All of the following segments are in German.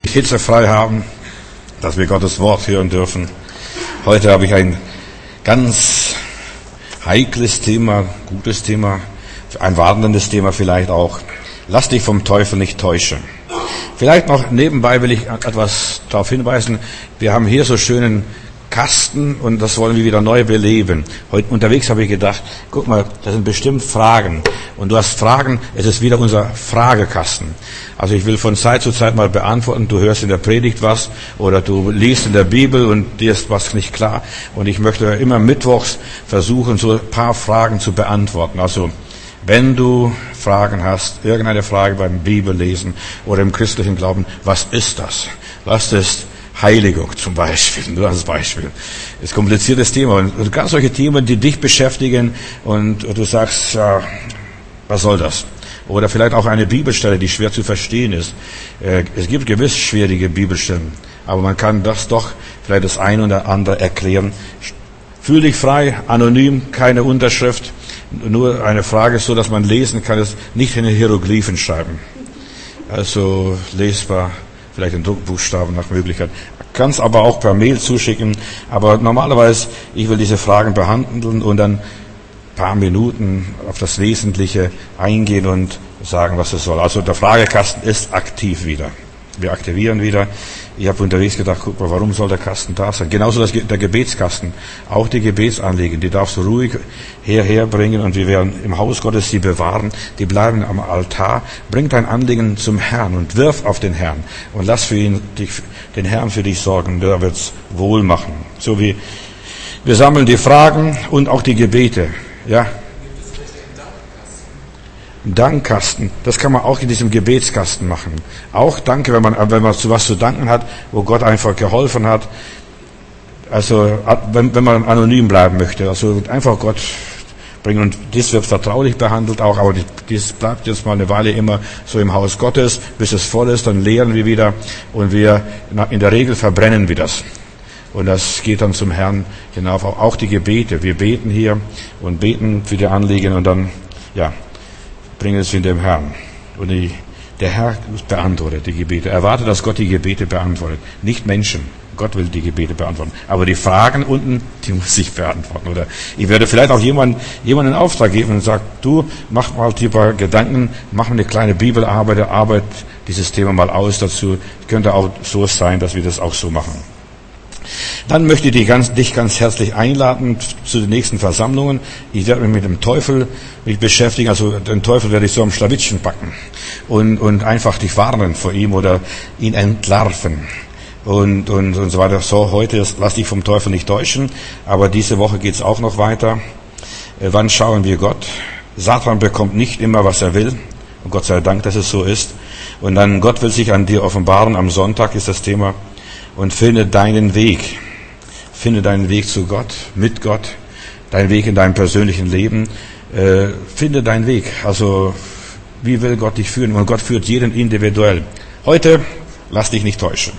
hitzefrei haben, dass wir Gottes Wort hören dürfen. Heute habe ich ein ganz heikles Thema, gutes Thema, ein warnendes Thema vielleicht auch. Lass dich vom Teufel nicht täuschen. Vielleicht noch nebenbei will ich etwas darauf hinweisen. Wir haben hier so schönen Kasten und das wollen wir wieder neu beleben. Heute unterwegs habe ich gedacht, guck mal, das sind bestimmt Fragen. Und du hast Fragen, es ist wieder unser Fragekasten. Also ich will von Zeit zu Zeit mal beantworten, du hörst in der Predigt was oder du liest in der Bibel und dir ist was nicht klar. Und ich möchte immer mittwochs versuchen, so ein paar Fragen zu beantworten. Also wenn du Fragen hast, irgendeine Frage beim Bibellesen oder im christlichen Glauben, was ist das? Was ist Heiligung zum Beispiel, nur als Beispiel. Das ist ein kompliziertes Thema. Und ganz solche Themen, die dich beschäftigen und du sagst, ja, was soll das? Oder vielleicht auch eine Bibelstelle, die schwer zu verstehen ist. Es gibt gewiss schwierige Bibelstellen, aber man kann das doch vielleicht das eine oder andere erklären. Fühl dich frei, anonym, keine Unterschrift, nur eine Frage, so dass man lesen kann, es nicht in den Hieroglyphen schreiben. Also lesbar, vielleicht in Druckbuchstaben nach Möglichkeit. Kannst aber auch per Mail zuschicken. Aber normalerweise, ich will diese Fragen behandeln und dann ein paar Minuten auf das Wesentliche eingehen und sagen, was es soll. Also der Fragekasten ist aktiv wieder. Wir aktivieren wieder. Ich habe unterwegs gedacht, guck mal, warum soll der Kasten da sein? Genauso der Gebetskasten. Auch die Gebetsanliegen, die darfst du ruhig herbringen und wir werden im Haus Gottes sie bewahren. Die bleiben am Altar. Bring dein Anliegen zum Herrn und wirf auf den Herrn und lass den Herrn für dich sorgen. Der wird's wohl machen. So wie wir sammeln die Fragen und auch die Gebete. Ja. Dankkasten, das kann man auch in diesem Gebetskasten machen. Auch Danke, wenn man zu was zu danken hat, wo Gott einfach geholfen hat. Also, wenn man anonym bleiben möchte, also einfach Gott bringen. Und das wird vertraulich behandelt auch, aber das bleibt jetzt mal eine Weile immer so im Haus Gottes, bis es voll ist, dann leeren wir wieder und wir, in der Regel verbrennen wir das. Und das geht dann zum Herrn hinauf. Auch die Gebete. Wir beten hier und beten für die Anliegen und dann, ja, bringen es in dem Herrn. Und der Herr beantwortet die Gebete. Erwartet, dass Gott die Gebete beantwortet. Nicht Menschen. Gott will die Gebete beantworten. Aber die Fragen unten, die muss ich beantworten. Oder ich werde vielleicht auch jemanden einen Auftrag geben und sagen, du, mach mal tiefer Gedanken, mach mal eine kleine Bibelarbeit, arbeit dieses Thema mal aus dazu. Könnte auch so sein, dass wir das auch so machen. Dann möchte ich dich ganz herzlich einladen zu den nächsten Versammlungen. Ich werde mich mit dem Teufel beschäftigen. Also den Teufel werde ich so am Schlawittchen packen und einfach dich warnen vor ihm oder ihn entlarven und so weiter. So, heute lass dich vom Teufel nicht täuschen, aber diese Woche geht's auch noch weiter. Wann schauen wir Gott? Satan bekommt nicht immer, was er will. Und Gott sei Dank, dass es so ist. Und dann Gott will sich an dir offenbaren. Am Sonntag ist das Thema. Und finde deinen Weg. Finde deinen Weg zu Gott, mit Gott, deinen Weg in deinem persönlichen Leben. Finde deinen Weg. Also, wie will Gott dich führen? Und Gott führt jeden individuell. Heute, lass dich nicht täuschen.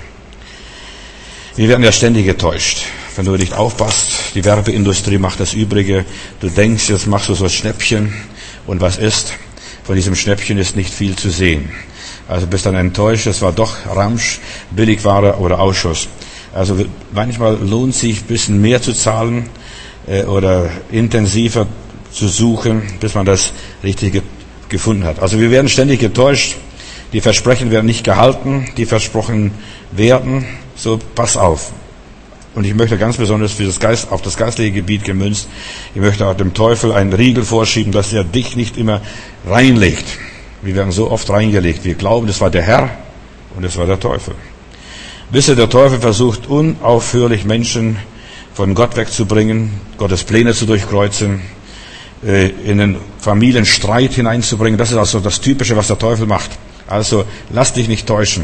Wir werden ja ständig getäuscht. Wenn du nicht aufpasst, die Werbeindustrie macht das Übrige. Du denkst, jetzt machst du so ein Schnäppchen. Und was ist? Von diesem Schnäppchen ist nicht viel zu sehen. Also bist dann enttäuscht, es war doch Ramsch, Billigware oder Ausschuss. Also manchmal lohnt sich ein bisschen mehr zu zahlen oder intensiver zu suchen, bis man das Richtige gefunden hat. Also wir werden ständig getäuscht, die Versprechen werden nicht gehalten, die versprochen werden, so pass auf. Und ich möchte ganz besonders auf das geistliche Gebiet gemünzt, ich möchte auch dem Teufel einen Riegel vorschieben, dass er dich nicht immer reinlegt. Wir werden so oft reingelegt. Wir glauben, das war der Herr und das war der Teufel. Wisse, der Teufel versucht unaufhörlich Menschen von Gott wegzubringen, Gottes Pläne zu durchkreuzen, in den Familienstreit hineinzubringen. Das ist also das Typische, was der Teufel macht. Also lass dich nicht täuschen,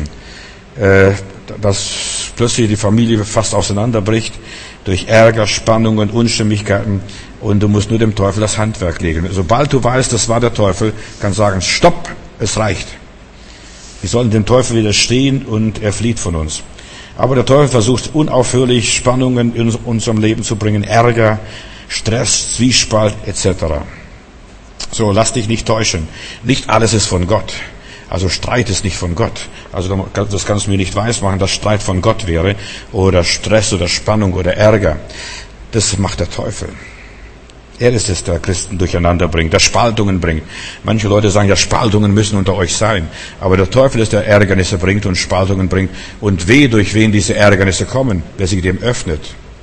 dass plötzlich die Familie fast auseinanderbricht durch Ärger, Spannungen, Unstimmigkeiten. Und du musst nur dem Teufel das Handwerk legen. Sobald du weißt, das war der Teufel, kannst du sagen, stopp, es reicht. Wir sollen dem Teufel widerstehen und er flieht von uns. Aber der Teufel versucht unaufhörlich Spannungen in unserem Leben zu bringen, Ärger, Stress, Zwiespalt etc. So, lass dich nicht täuschen. Nicht alles ist von Gott. Also Streit ist nicht von Gott. Also das kannst du mir nicht weismachen, dass Streit von Gott wäre oder Stress oder Spannung oder Ärger. Das macht der Teufel. Er ist es, der Christen durcheinander bringt, der Spaltungen bringt. Manche Leute sagen, ja, Spaltungen müssen unter euch sein. Aber der Teufel ist, der Ärgernisse bringt und Spaltungen bringt. Und durch wen diese Ärgernisse kommen, wer sich dem öffnet.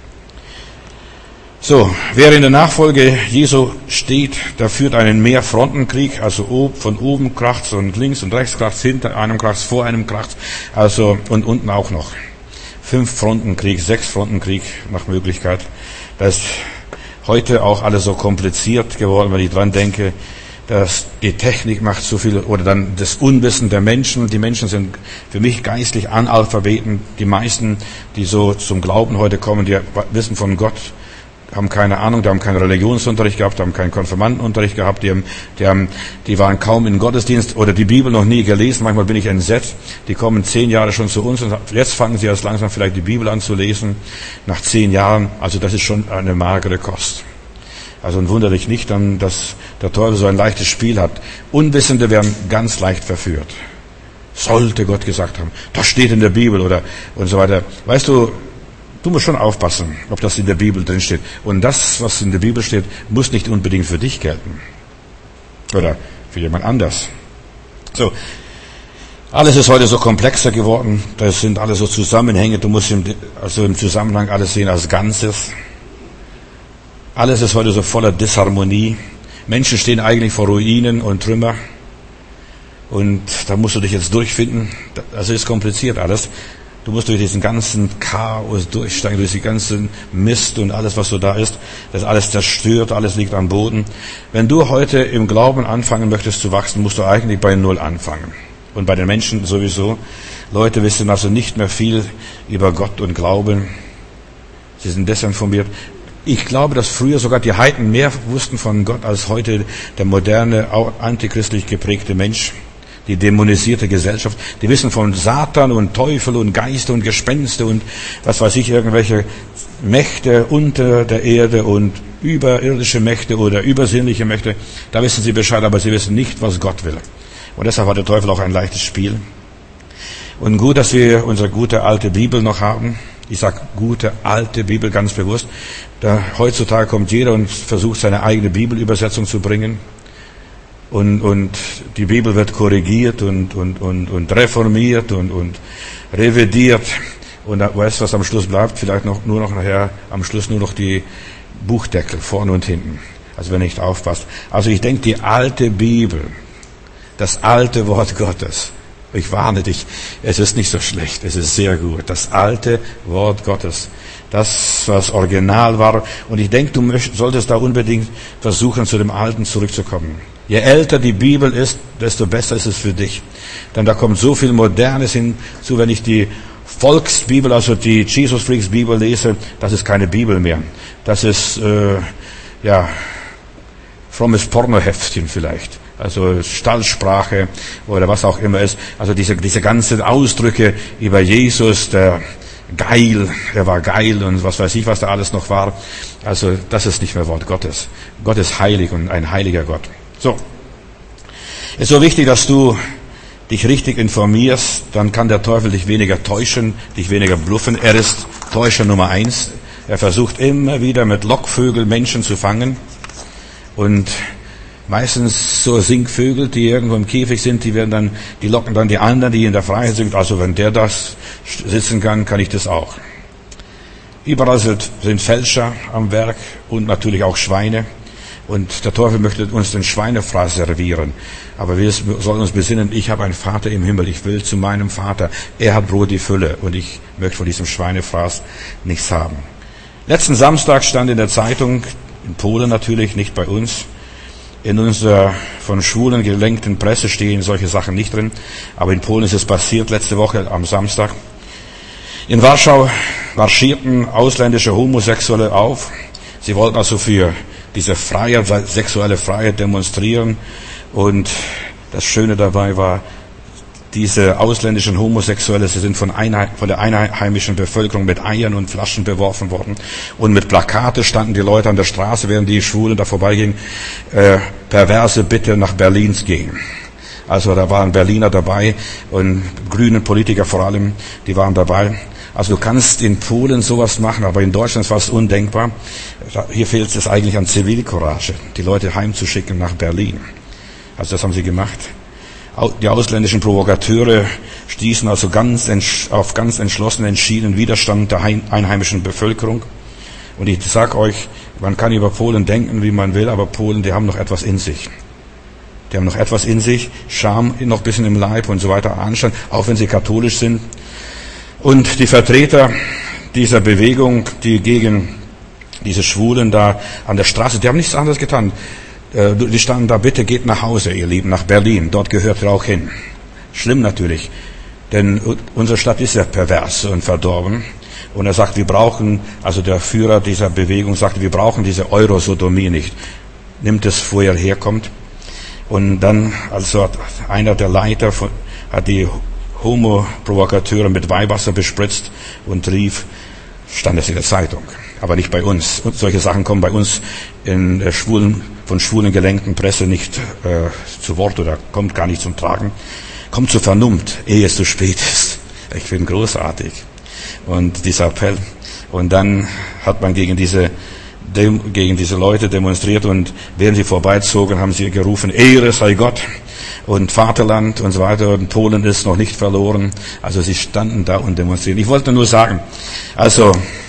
So, wer in der Nachfolge Jesu steht, der führt einen Mehrfrontenkrieg, also von oben kracht's und links und rechts kracht's, hinter einem kracht's, vor einem kracht's, also und unten auch noch. 5-Frontenkrieg, 6-Frontenkrieg nach Möglichkeit. Das ist heute auch alles so kompliziert geworden, wenn ich dran denke, dass die Technik macht so viel, oder dann das Unwissen der Menschen. Die Menschen sind für mich geistlich Analphabeten. Die meisten, die so zum Glauben heute kommen, die wissen von Gott, haben keine Ahnung, die haben keinen Religionsunterricht gehabt, haben keinen Konfirmandenunterricht gehabt, die waren kaum in Gottesdienst oder die Bibel noch nie gelesen. Manchmal bin ich entsetzt. Die kommen 10 Jahre schon zu uns und jetzt fangen sie erst langsam vielleicht die Bibel an zu lesen, nach 10 Jahren. Also das ist schon eine magere Kost. Also wundere dich nicht dann, dass der Teufel so ein leichtes Spiel hat. Unwissende werden ganz leicht verführt. Sollte Gott gesagt haben, das steht in der Bibel oder und so weiter. Weißt du, du musst schon aufpassen, ob das in der Bibel drin steht. Und das, was in der Bibel steht, muss nicht unbedingt für dich gelten. Oder für jemand anders. So. Alles ist heute so komplexer geworden. Das sind alles so Zusammenhänge. Du musst im Zusammenhang alles sehen als Ganzes. Alles ist heute so voller Disharmonie. Menschen stehen eigentlich vor Ruinen und Trümmer. Und da musst du dich jetzt durchfinden. Das ist kompliziert alles. Du musst durch diesen ganzen Chaos durchsteigen, durch den ganzen Mist und alles, was so da ist. Das ist alles zerstört, alles liegt am Boden. Wenn du heute im Glauben anfangen möchtest zu wachsen, musst du eigentlich bei Null anfangen. Und bei den Menschen sowieso. Leute wissen also nicht mehr viel über Gott und Glauben. Sie sind desinformiert. Ich glaube, dass früher sogar die Heiden mehr wussten von Gott als heute der moderne, antichristlich geprägte Mensch. Die dämonisierte Gesellschaft, die wissen von Satan und Teufel und Geister und Gespenste und was weiß ich, irgendwelche Mächte unter der Erde und überirdische Mächte oder übersinnliche Mächte. Da wissen sie Bescheid, aber sie wissen nicht, was Gott will. Und deshalb hat der Teufel auch ein leichtes Spiel. Und gut, dass wir unsere gute alte Bibel noch haben. Ich sage gute alte Bibel ganz bewusst. Heutzutage kommt jeder und versucht, seine eigene Bibelübersetzung zu bringen. Und die Bibel wird korrigiert und reformiert und revidiert. Und weißt du, was am Schluss bleibt? Vielleicht nur noch nachher, am Schluss nur noch die Buchdeckel, vorne und hinten. Also wenn nicht aufpasst. Also ich denke, die alte Bibel, das alte Wort Gottes, ich warne dich, es ist nicht so schlecht, es ist sehr gut. Das alte Wort Gottes, das, was original war. Und ich denke, du solltest da unbedingt versuchen, zu dem Alten zurückzukommen. Je älter die Bibel ist, desto besser ist es für dich. Denn da kommt so viel Modernes hinzu, wenn ich die Volksbibel, also die Jesus Freaks Bibel lese, das ist keine Bibel mehr. Das ist, frommes Pornoheftchen vielleicht. Also Stallsprache oder was auch immer ist. Also diese ganzen Ausdrücke über Jesus, er war geil und was weiß ich, was da alles noch war. Also das ist nicht mehr Wort Gottes. Gott ist heilig und ein heiliger Gott. So. Ist so wichtig, dass du dich richtig informierst, dann kann der Teufel dich weniger täuschen, dich weniger bluffen. Er ist Täuscher Nummer 1. Er versucht immer wieder mit Lockvögeln Menschen zu fangen. Und meistens so Singvögel, die irgendwo im Käfig sind, die locken dann die anderen, die in der Freiheit sind. Also wenn der das sitzen kann, kann ich das auch. Überall sind Fälscher am Werk und natürlich auch Schweine. Und der Teufel möchte uns den Schweinefraß servieren. Aber wir sollen uns besinnen, ich habe einen Vater im Himmel, ich will zu meinem Vater. Er hat Brot die Fülle und ich möchte von diesem Schweinefraß nichts haben. Letzten Samstag stand in der Zeitung, in Polen natürlich, nicht bei uns, in unserer von Schwulen gelenkten Presse stehen solche Sachen nicht drin, aber in Polen ist es passiert, letzte Woche am Samstag. In Warschau marschierten ausländische Homosexuelle auf. Sie wollten also für diese Freiheit, sexuelle Freiheit demonstrieren. Und das Schöne dabei war, diese ausländischen Homosexuelle, sie sind von der einheimischen Bevölkerung mit Eiern und Flaschen beworfen worden. Und mit Plakate standen die Leute an der Straße, während die Schwulen da vorbeigingen, Perverse bitte nach Berlin gehen. Also da waren Berliner dabei und grünen Politiker vor allem, die waren dabei. Also du kannst in Polen sowas machen, aber in Deutschland ist fast undenkbar. Hier fehlt es eigentlich an Zivilcourage, die Leute heimzuschicken nach Berlin. Also das haben sie gemacht. Die ausländischen Provokateure stießen also auf ganz entschlossenen, entschiedenen Widerstand der einheimischen Bevölkerung. Und ich sage euch, man kann über Polen denken, wie man will, aber Polen, die haben noch etwas in sich. Die haben noch etwas in sich, Scham noch ein bisschen im Leib und so weiter, Anstand, auch wenn sie katholisch sind. Und die Vertreter dieser Bewegung, die gegen diese Schwulen da an der Straße, die haben nichts anderes getan. Die standen da, bitte geht nach Hause, ihr Lieben, nach Berlin. Dort gehört ihr auch hin. Schlimm natürlich, denn unsere Stadt ist ja pervers und verdorben. Und er sagt, wir brauchen, also der Führer dieser Bewegung sagt, wir brauchen diese Eurosodomie nicht. Nimmt es, wo er herkommt. Und dann, also hat einer der Leiter hat die Homo-Provokateure mit Weihwasser bespritzt und rief, stand es in der Zeitung, aber nicht bei uns. Und solche Sachen kommen bei uns in der von Schwulen gelenkten Presse nicht zu Wort oder kommt gar nicht zum Tragen. Kommt zur Vernunft, ehe es zu spät ist. Ich finde großartig. Und dieser Appell. Und dann hat man gegen diese Leute demonstriert und während sie vorbeizogen, haben sie gerufen, Ehre sei Gott und Vaterland und so weiter. Und Polen ist noch nicht verloren. Also sie standen da und demonstrierten. Ich wollte nur sagen, also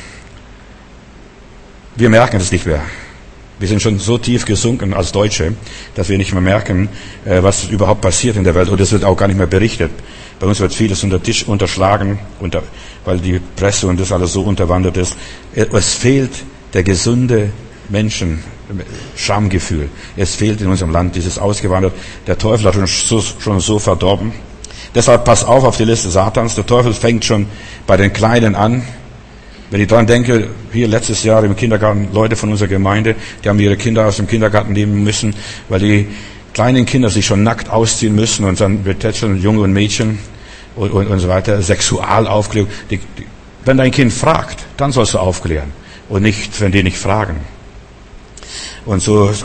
wir merken es nicht mehr. Wir sind schon so tief gesunken als Deutsche, dass wir nicht mehr merken, was überhaupt passiert in der Welt. Und es wird auch gar nicht mehr berichtet. Bei uns wird vieles unter Tisch unterschlagen, weil die Presse und das alles so unterwandert ist. Es fehlt der gesunde Schamgefühl. Es fehlt in unserem Land dieses ausgewandert. Der Teufel hat uns schon so verdorben. Deshalb pass auf die Liste Satans. Der Teufel fängt schon bei den Kleinen an. Wenn ich daran denke, hier letztes Jahr im Kindergarten, Leute von unserer Gemeinde, die haben ihre Kinder aus dem Kindergarten nehmen müssen, weil die kleinen Kinder sich schon nackt ausziehen müssen und dann betätscheln Junge und Mädchen und so weiter, Sexualaufklärung. Wenn dein Kind fragt, dann sollst du aufklären und nicht, wenn die nicht fragen. Und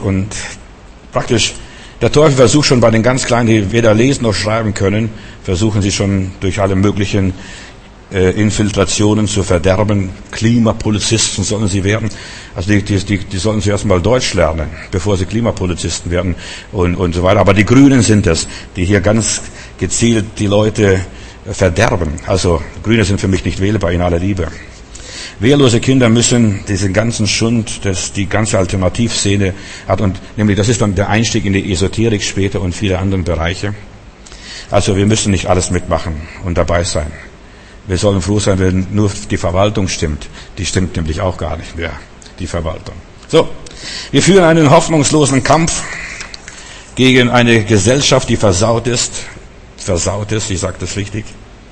praktisch, der Teufel versucht schon bei den ganz Kleinen, die weder lesen noch schreiben können, versuchen sie schon durch alle möglichen Infiltrationen zu verderben. Klimapolizisten sollen sie werden. Also die sollen zuerst mal Deutsch lernen, bevor sie Klimapolizisten werden und so weiter. Aber die Grünen sind es, die hier ganz gezielt die Leute verderben. Also Grüne sind für mich nicht wählbar in aller Liebe. Wehrlose Kinder müssen diesen ganzen Schund, das die ganze Alternativszene hat, und nämlich das ist dann der Einstieg in die Esoterik später und viele andere Bereiche. Also wir müssen nicht alles mitmachen und dabei sein. Wir sollen froh sein, wenn nur die Verwaltung stimmt. Die stimmt nämlich auch gar nicht mehr, die Verwaltung. So, wir führen einen hoffnungslosen Kampf gegen eine Gesellschaft, die versaut ist, ich sage das richtig.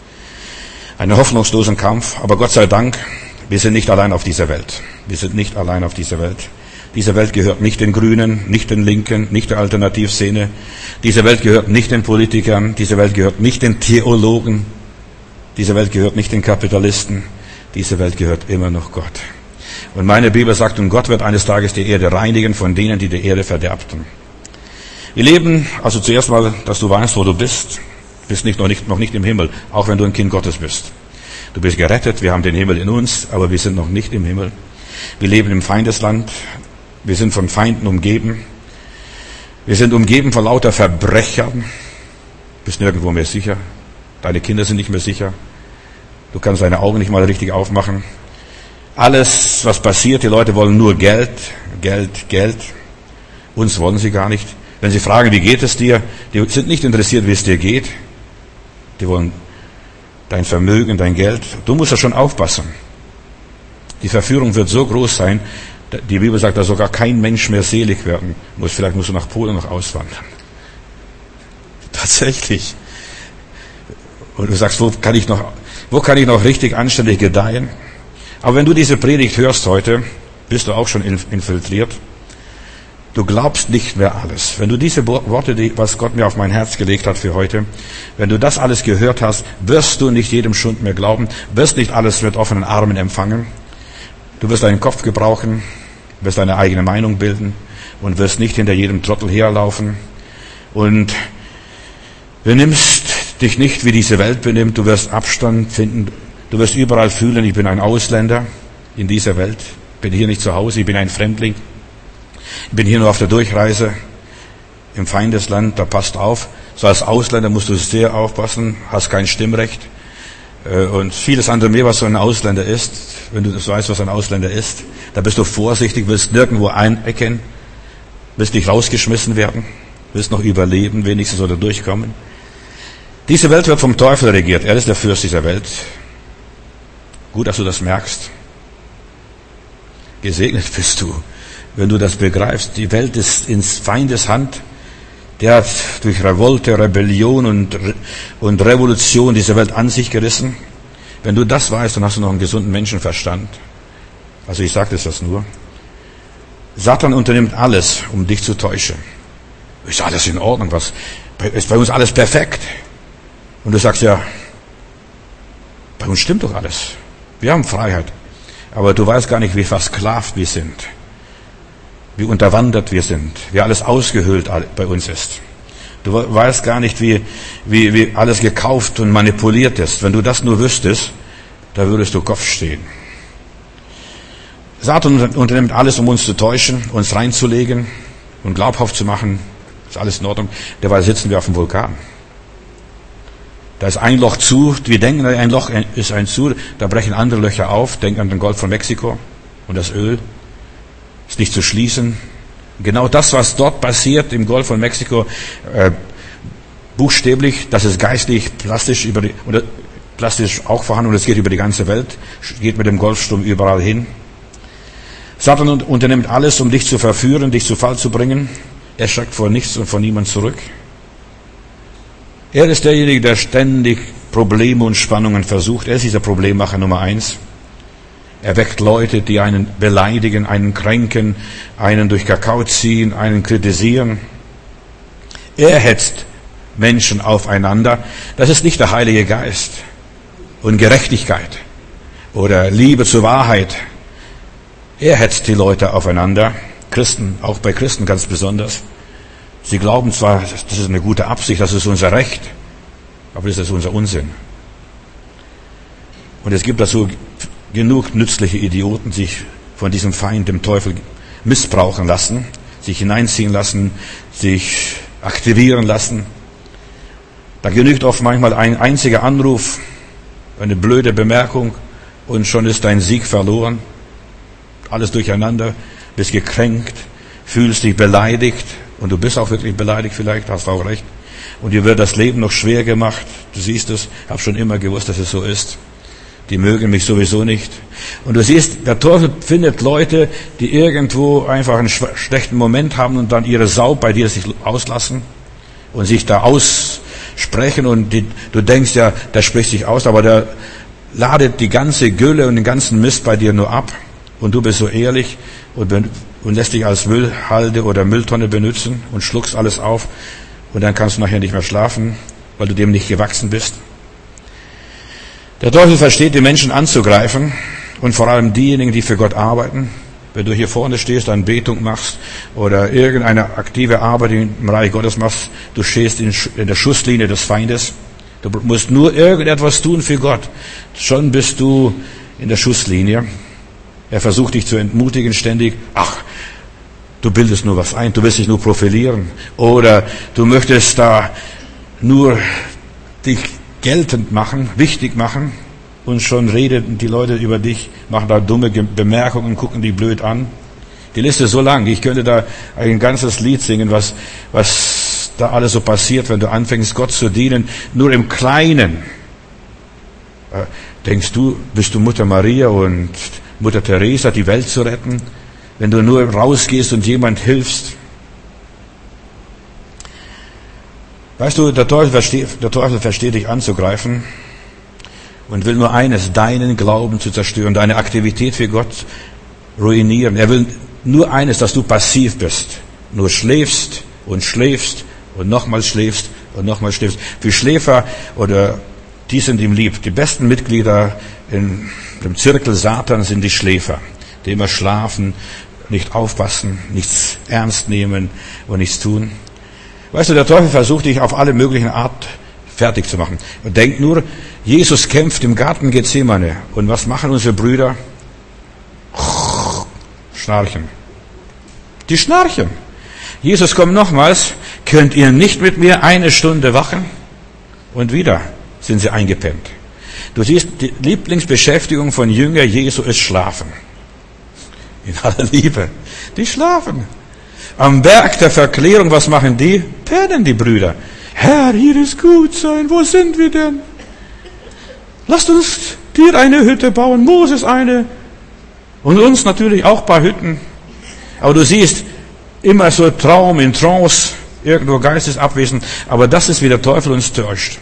Einen hoffnungslosen Kampf, aber Gott sei Dank, wir sind nicht allein auf dieser Welt. Wir sind nicht allein auf dieser Welt. Diese Welt gehört nicht den Grünen, nicht den Linken, nicht der Alternativszene. Diese Welt gehört nicht den Politikern. Diese Welt gehört nicht den Theologen. Diese Welt gehört nicht den Kapitalisten. Diese Welt gehört immer noch Gott. Und meine Bibel sagt, und Gott wird eines Tages die Erde reinigen von denen, die die Erde verderbten. Wir leben, also zuerst mal, dass du weißt, wo du bist. Du bist noch nicht im Himmel, auch wenn du ein Kind Gottes bist. Du bist gerettet, wir haben den Himmel in uns, aber wir sind noch nicht im Himmel. Wir leben im Feindesland. Wir sind von Feinden umgeben. Wir sind umgeben von lauter Verbrechern. Du bist nirgendwo mehr sicher. Deine Kinder sind nicht mehr sicher. Du kannst deine Augen nicht mal richtig aufmachen. Alles, was passiert, die Leute wollen nur Geld, Geld, Geld. Uns wollen sie gar nicht. Wenn sie fragen, wie geht es dir, die sind nicht interessiert, wie es dir geht. Die wollen dein Vermögen, dein Geld. Du musst da schon aufpassen. Die Verführung wird so groß sein, die Bibel sagt, dass sogar kein Mensch mehr selig werden muss. Vielleicht musst du nach Polen noch auswandern. Tatsächlich. Und du sagst, wo kann ich noch richtig anständig gedeihen? Aber wenn du diese Predigt hörst heute, bist du auch schon infiltriert. Du glaubst nicht mehr alles. Wenn du diese Worte, was Gott mir auf mein Herz gelegt hat für heute, wenn du das alles gehört hast, wirst du nicht jedem Schund mehr glauben, wirst nicht alles mit offenen Armen empfangen. Du wirst deinen Kopf gebrauchen, wirst deine eigene Meinung bilden und wirst nicht hinter jedem Trottel herlaufen. Und Benimmst dich nicht, wie diese Welt benimmt. Du wirst Abstand finden. Du wirst überall fühlen, ich bin ein Ausländer in dieser Welt. Ich bin hier nicht zu Hause, ich bin ein Fremdling. Ich bin hier nur auf der Durchreise im Feindesland, da passt auf. So als Ausländer musst du sehr aufpassen, hast kein Stimmrecht. Und vieles andere mehr, was so ein Ausländer ist. Wenn du das weißt, was ein Ausländer ist, da bist du vorsichtig, willst nirgendwo einecken, willst nicht rausgeschmissen werden, willst noch überleben, wenigstens oder durchkommen. Diese Welt wird vom Teufel regiert. Er ist der Fürst dieser Welt. Gut, dass du das merkst. Gesegnet bist du, wenn du das begreifst. Die Welt ist in Feindes Hand. Der hat durch Revolte, Rebellion und Revolution diese Welt an sich gerissen. Wenn du das weißt, dann hast du noch einen gesunden Menschenverstand. Also ich sage das nur. Satan unternimmt alles, um dich zu täuschen. Ist alles in Ordnung? Ist bei uns alles perfekt? Und du sagst ja, bei uns stimmt doch alles. Wir haben Freiheit. Aber du weißt gar nicht, wie versklavt wir sind. Wie unterwandert wir sind. Wie alles ausgehöhlt bei uns ist. Du weißt gar nicht, wie alles gekauft und manipuliert ist. Wenn du das nur wüsstest, da würdest du Kopf stehen. Satan unternimmt alles, um uns zu täuschen, uns reinzulegen und glaubhaft zu machen. Ist alles in Ordnung. Derweil sitzen wir auf dem Vulkan. Da ist ein Loch zu. Wir denken, ein Loch ist ein zu. Da brechen andere Löcher auf. Denk an den Golf von Mexiko. Und das Öl ist nicht zu schließen. Genau das, was dort passiert im Golf von Mexiko, buchstäblich, das ist geistlich, plastisch oder plastisch auch vorhanden und es geht über die ganze Welt, geht mit dem Golfstrom überall hin. Satan unternimmt alles, um dich zu verführen, dich zu Fall zu bringen. Er schreckt vor nichts und vor niemand zurück. Er ist derjenige, der ständig Probleme und Spannungen versucht. Er ist dieser Problemmacher Nummer 1. Er weckt Leute, die einen beleidigen, einen kränken, einen durch Kakao ziehen, einen kritisieren. Er hetzt Menschen aufeinander. Das ist nicht der Heilige Geist und Gerechtigkeit oder Liebe zur Wahrheit. Er hetzt die Leute aufeinander. Christen, auch bei Christen ganz besonders. Sie glauben zwar, das ist eine gute Absicht, das ist unser Recht, aber das ist unser Unsinn. Und es gibt dazu genug nützliche Idioten, sich von diesem Feind, dem Teufel, missbrauchen lassen, sich hineinziehen lassen, sich aktivieren lassen. Da genügt oft manchmal ein einziger Anruf, eine blöde Bemerkung und schon ist dein Sieg verloren. Alles durcheinander, bist gekränkt, fühlst dich beleidigt und du bist auch wirklich beleidigt vielleicht, hast auch recht. Und dir wird das Leben noch schwer gemacht. Du siehst es, hab schon immer gewusst, dass es so ist. Die mögen mich sowieso nicht. Und du siehst, der Teufel findet Leute, die irgendwo einfach einen schlechten Moment haben und dann ihre Sau bei dir sich auslassen und sich da aussprechen und du denkst ja, der spricht sich aus, aber der ladet die ganze Gülle und den ganzen Mist bei dir nur ab und du bist so ehrlich und lässt dich als Müllhalde oder Mülltonne benutzen und schluckst alles auf und dann kannst du nachher nicht mehr schlafen, weil du dem nicht gewachsen bist. Der Teufel versteht, die Menschen anzugreifen und vor allem diejenigen, die für Gott arbeiten. Wenn du hier vorne stehst, Anbetung machst oder irgendeine aktive Arbeit im Reich Gottes machst, du stehst in der Schusslinie des Feindes. Du musst nur irgendetwas tun für Gott. Schon bist du in der Schusslinie. Er versucht dich zu entmutigen ständig. Ach, du bildest nur was ein, du willst dich nur profilieren. Oder du möchtest da nur dich geltend machen, wichtig machen und schon reden die Leute über dich, machen da dumme Bemerkungen, gucken die blöd an. Die Liste ist so lang, ich könnte da ein ganzes Lied singen, was da alles so passiert, wenn du anfängst, Gott zu dienen, nur im Kleinen. Denkst du, bist du Mutter Maria und Mutter Teresa, die Welt zu retten, wenn du nur rausgehst und jemand hilfst? Weißt du, der Teufel versteht dich anzugreifen und will nur eines, deinen Glauben zu zerstören, deine Aktivität für Gott ruinieren. Er will nur eines, dass du passiv bist, nur schläfst und schläfst und nochmals schläfst und nochmals schläfst. Für Schläfer oder die sind ihm lieb. Die besten Mitglieder in dem Zirkel Satan sind die Schläfer, die immer schlafen, nicht aufpassen, nichts ernst nehmen und nichts tun. Weißt du, der Teufel versucht dich auf alle möglichen Art fertig zu machen. Und denk nur, Jesus kämpft im Garten Gethsemane. Und was machen unsere Brüder? Schnarchen. Die schnarchen. Jesus kommt nochmals. Könnt ihr nicht mit mir 1 Stunde wachen? Und wieder sind sie eingepennt. Du siehst, die Lieblingsbeschäftigung von Jünger Jesu ist Schlafen. In aller Liebe. Die schlafen. Am Berg der Verklärung, was machen die? Pennen die Brüder. Herr, hier ist gut sein. Wo sind wir denn? Lasst uns dir eine Hütte bauen, Moses eine. Und uns natürlich auch ein paar Hütten. Aber du siehst, immer so Traum in Trance, irgendwo geistesabwesend. Aber das ist, wie der Teufel uns täuscht.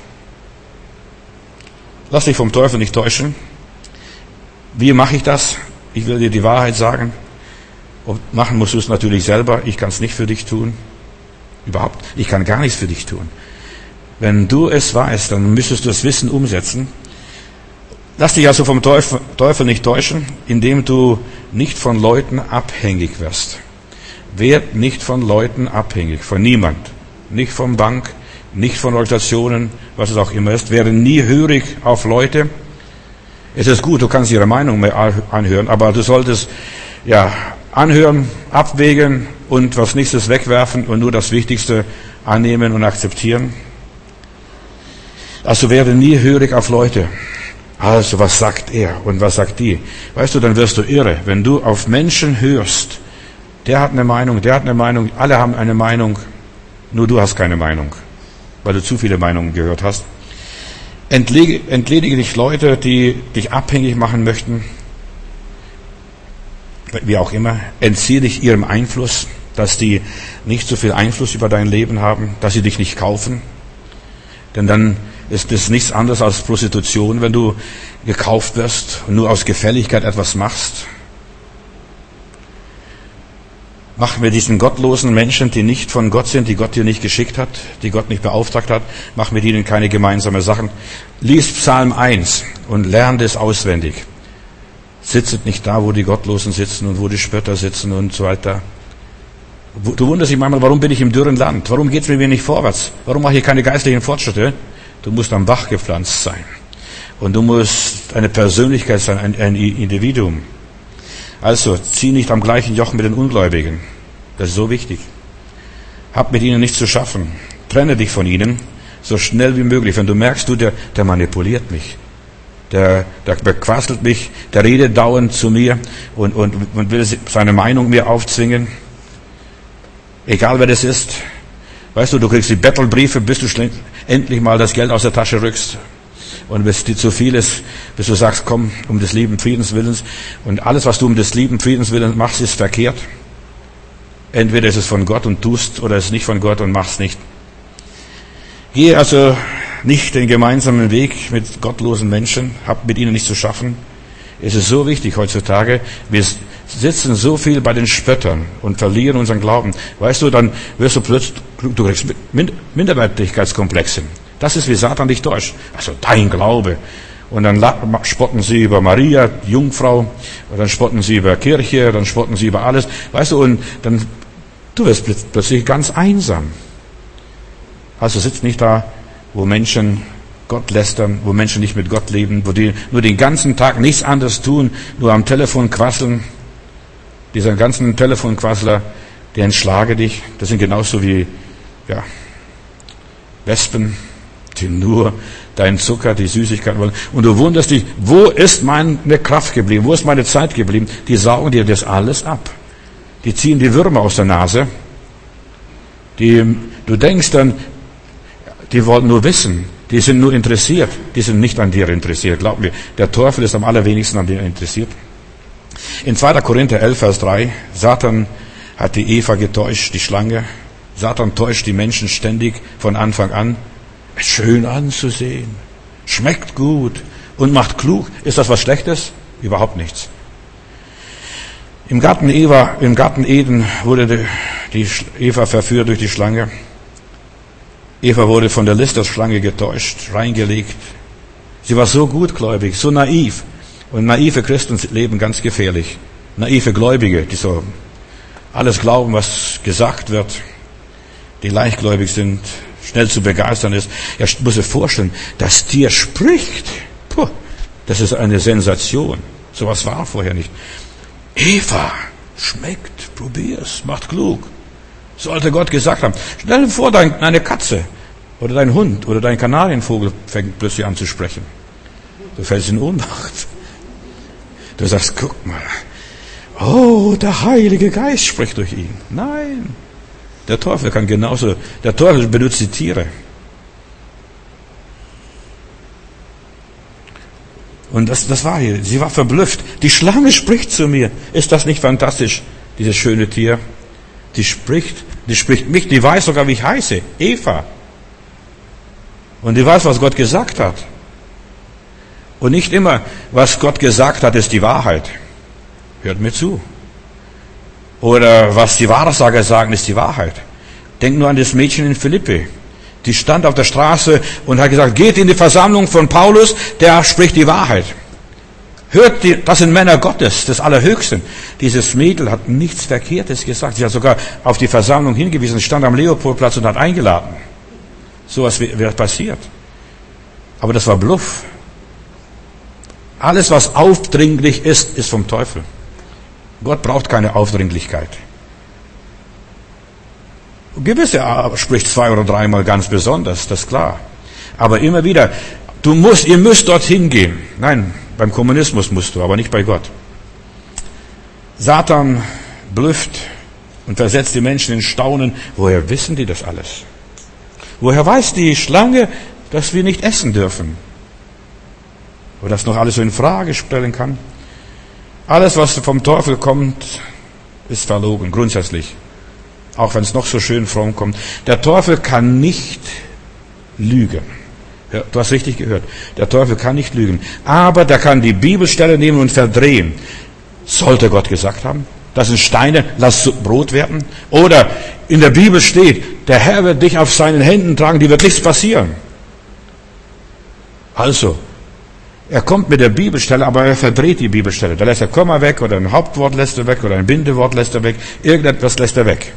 Lass dich vom Teufel nicht täuschen. Wie mache ich das? Ich will dir die Wahrheit sagen. Und machen musst du es natürlich selber. Ich kann es nicht für dich tun. Überhaupt. Ich kann gar nichts für dich tun. Wenn du es weißt, dann müsstest du das Wissen umsetzen. Lass dich also vom Teufel nicht täuschen, indem du nicht von Leuten abhängig wirst. Werd nicht von Leuten abhängig, von niemand. Nicht von Bank, nicht von Organisationen, was es auch immer ist. Werde nie hörig auf Leute. Es ist gut, du kannst ihre Meinung mehr anhören, aber du solltest anhören, abwägen und was Nächstes wegwerfen und nur das Wichtigste annehmen und akzeptieren. Also werde nie hörig auf Leute. Also was sagt er und was sagt die? Weißt du, dann wirst du irre. Wenn du auf Menschen hörst, der hat eine Meinung, alle haben eine Meinung, nur du hast keine Meinung, weil du zu viele Meinungen gehört hast. Entledige dich Leute, die dich abhängig machen möchten, wie auch immer. Entziehe dich ihrem Einfluss, dass die nicht so viel Einfluss über dein Leben haben, dass sie dich nicht kaufen. Denn dann ist es nichts anderes als Prostitution, wenn du gekauft wirst und nur aus Gefälligkeit etwas machst. Mach mir diesen gottlosen Menschen, die nicht von Gott sind, die Gott dir nicht geschickt hat, die Gott nicht beauftragt hat, mach mit ihnen keine gemeinsamen Sachen. Lies Psalm 1 und lerne es auswendig. Sitzet nicht da, wo die Gottlosen sitzen und wo die Spötter sitzen und so weiter. Du wunderst dich manchmal, warum bin ich im dürren Land? Warum geht es mir nicht vorwärts? Warum mache ich keine geistlichen Fortschritte? Du musst am Bach gepflanzt sein. Und du musst eine Persönlichkeit sein, ein Individuum. Also, zieh nicht am gleichen Joch mit den Ungläubigen. Das ist so wichtig. Hab mit ihnen nichts zu schaffen. Trenne dich von ihnen, so schnell wie möglich. Wenn du merkst, der manipuliert mich. Der bequasselt mich, der redet dauernd zu mir und will seine Meinung mir aufzwingen. Egal wer das ist. Weißt du, du kriegst die Bettelbriefe, bis du endlich mal das Geld aus der Tasche rückst. Und wenn es dir zu viel ist, bis du sagst, komm, um des lieben Friedens willens. Und alles, was du um des lieben Friedens willens machst, ist verkehrt. Entweder ist es von Gott und tust, oder ist es nicht von Gott und machst nicht. Gehe also nicht den gemeinsamen Weg mit gottlosen Menschen, hab mit ihnen nichts zu schaffen. Es ist so wichtig heutzutage, wir sitzen so viel bei den Spöttern und verlieren unseren Glauben. Weißt du, dann wirst du plötzlich, du kriegst Minderwertigkeitskomplexe. Das ist, wie Satan dich täuscht. Also dein Glaube. Und dann spotten sie über Maria, Jungfrau, und dann spotten sie über Kirche, dann spotten sie über alles. Weißt du, und dann, du wirst plötzlich ganz einsam. Also sitzt nicht da, wo Menschen Gott lästern, wo Menschen nicht mit Gott leben, wo die nur den ganzen Tag nichts anderes tun, nur am Telefon quasseln. Dieser ganzen Telefonquassler, der entschlage dich. Das sind genauso wie, Wespen, die nur deinen Zucker, die Süßigkeiten wollen. Und du wunderst dich, wo ist meine Kraft geblieben? Wo ist meine Zeit geblieben? Die saugen dir das alles ab. Die ziehen die Würmer aus der Nase. Du denkst dann, die wollen nur wissen. Die sind nur interessiert. Die sind nicht an dir interessiert. Glaub mir, der Teufel ist am allerwenigsten an dir interessiert. In 2. Korinther 11, Vers 3, Satan hat die Eva getäuscht, die Schlange. Satan täuscht die Menschen ständig von Anfang an. Schön anzusehen, schmeckt gut und macht klug. Ist das was Schlechtes? Überhaupt nichts. Im Garten Eden wurde die Eva verführt durch die Schlange. Eva wurde von der List der Schlange getäuscht, reingelegt. Sie war so gutgläubig, so naiv. Und naive Christen leben ganz gefährlich. Naive Gläubige, die so alles glauben, was gesagt wird. die leichtgläubig sind, schnell zu begeistern ist. Er muss sich vorstellen, das Tier spricht. Puh, das ist eine Sensation. Sowas war vorher nicht. Eva, schmeckt, probier's, macht klug. Sollte Gott gesagt haben. Stell dir vor, deine Katze oder dein Hund oder dein Kanarienvogel fängt plötzlich an zu sprechen. Du fällst in Ohnmacht. Du sagst, guck mal, oh, der Heilige Geist spricht durch ihn. Nein, der Teufel kann genauso, der Teufel benutzt die Tiere. Und das war hier, sie war verblüfft. Die Schlange spricht zu mir. Ist das nicht fantastisch, dieses schöne Tier? Die spricht mich, die weiß sogar, wie ich heiße, Eva. Und die weiß, was Gott gesagt hat. Und nicht immer, was Gott gesagt hat, ist die Wahrheit. Hört mir zu. Oder was die Wahrsager sagen, ist die Wahrheit. Denk nur an das Mädchen in Philippi. Die stand auf der Straße und hat gesagt, geht in die Versammlung von Paulus, der spricht die Wahrheit. Hört, das sind Männer Gottes, des Allerhöchsten. Dieses Mädel hat nichts Verkehrtes gesagt. Sie hat sogar auf die Versammlung hingewiesen, stand am Leopoldplatz und hat eingeladen. So was wäre passiert. Aber das war Bluff. Alles, was aufdringlich ist, ist vom Teufel. Gott braucht keine Aufdringlichkeit. Gewisse spricht 2 oder 3 Mal ganz besonders, das ist klar. Aber immer wieder, ihr müsst dorthin gehen. Nein, beim Kommunismus musst du, aber nicht bei Gott. Satan blüfft und versetzt die Menschen in Staunen. Woher wissen die das alles? Woher weiß die Schlange, dass wir nicht essen dürfen? Oder das noch alles so in Frage stellen kann? Alles, was vom Teufel kommt, ist verlogen, grundsätzlich. Auch wenn es noch so schön fromm kommt. Der Teufel kann nicht lügen. Ja, du hast richtig gehört. Der Teufel kann nicht lügen. Aber der kann die Bibelstelle nehmen und verdrehen. Sollte Gott gesagt haben, das sind Steine, lass Brot werden. Oder in der Bibel steht, der Herr wird dich auf seinen Händen tragen, dir wird nichts passieren. Also, er kommt mit der Bibelstelle, aber er verdreht die Bibelstelle. Da lässt er Komma weg oder ein Hauptwort lässt er weg oder ein Bindewort lässt er weg. Irgendetwas lässt er weg.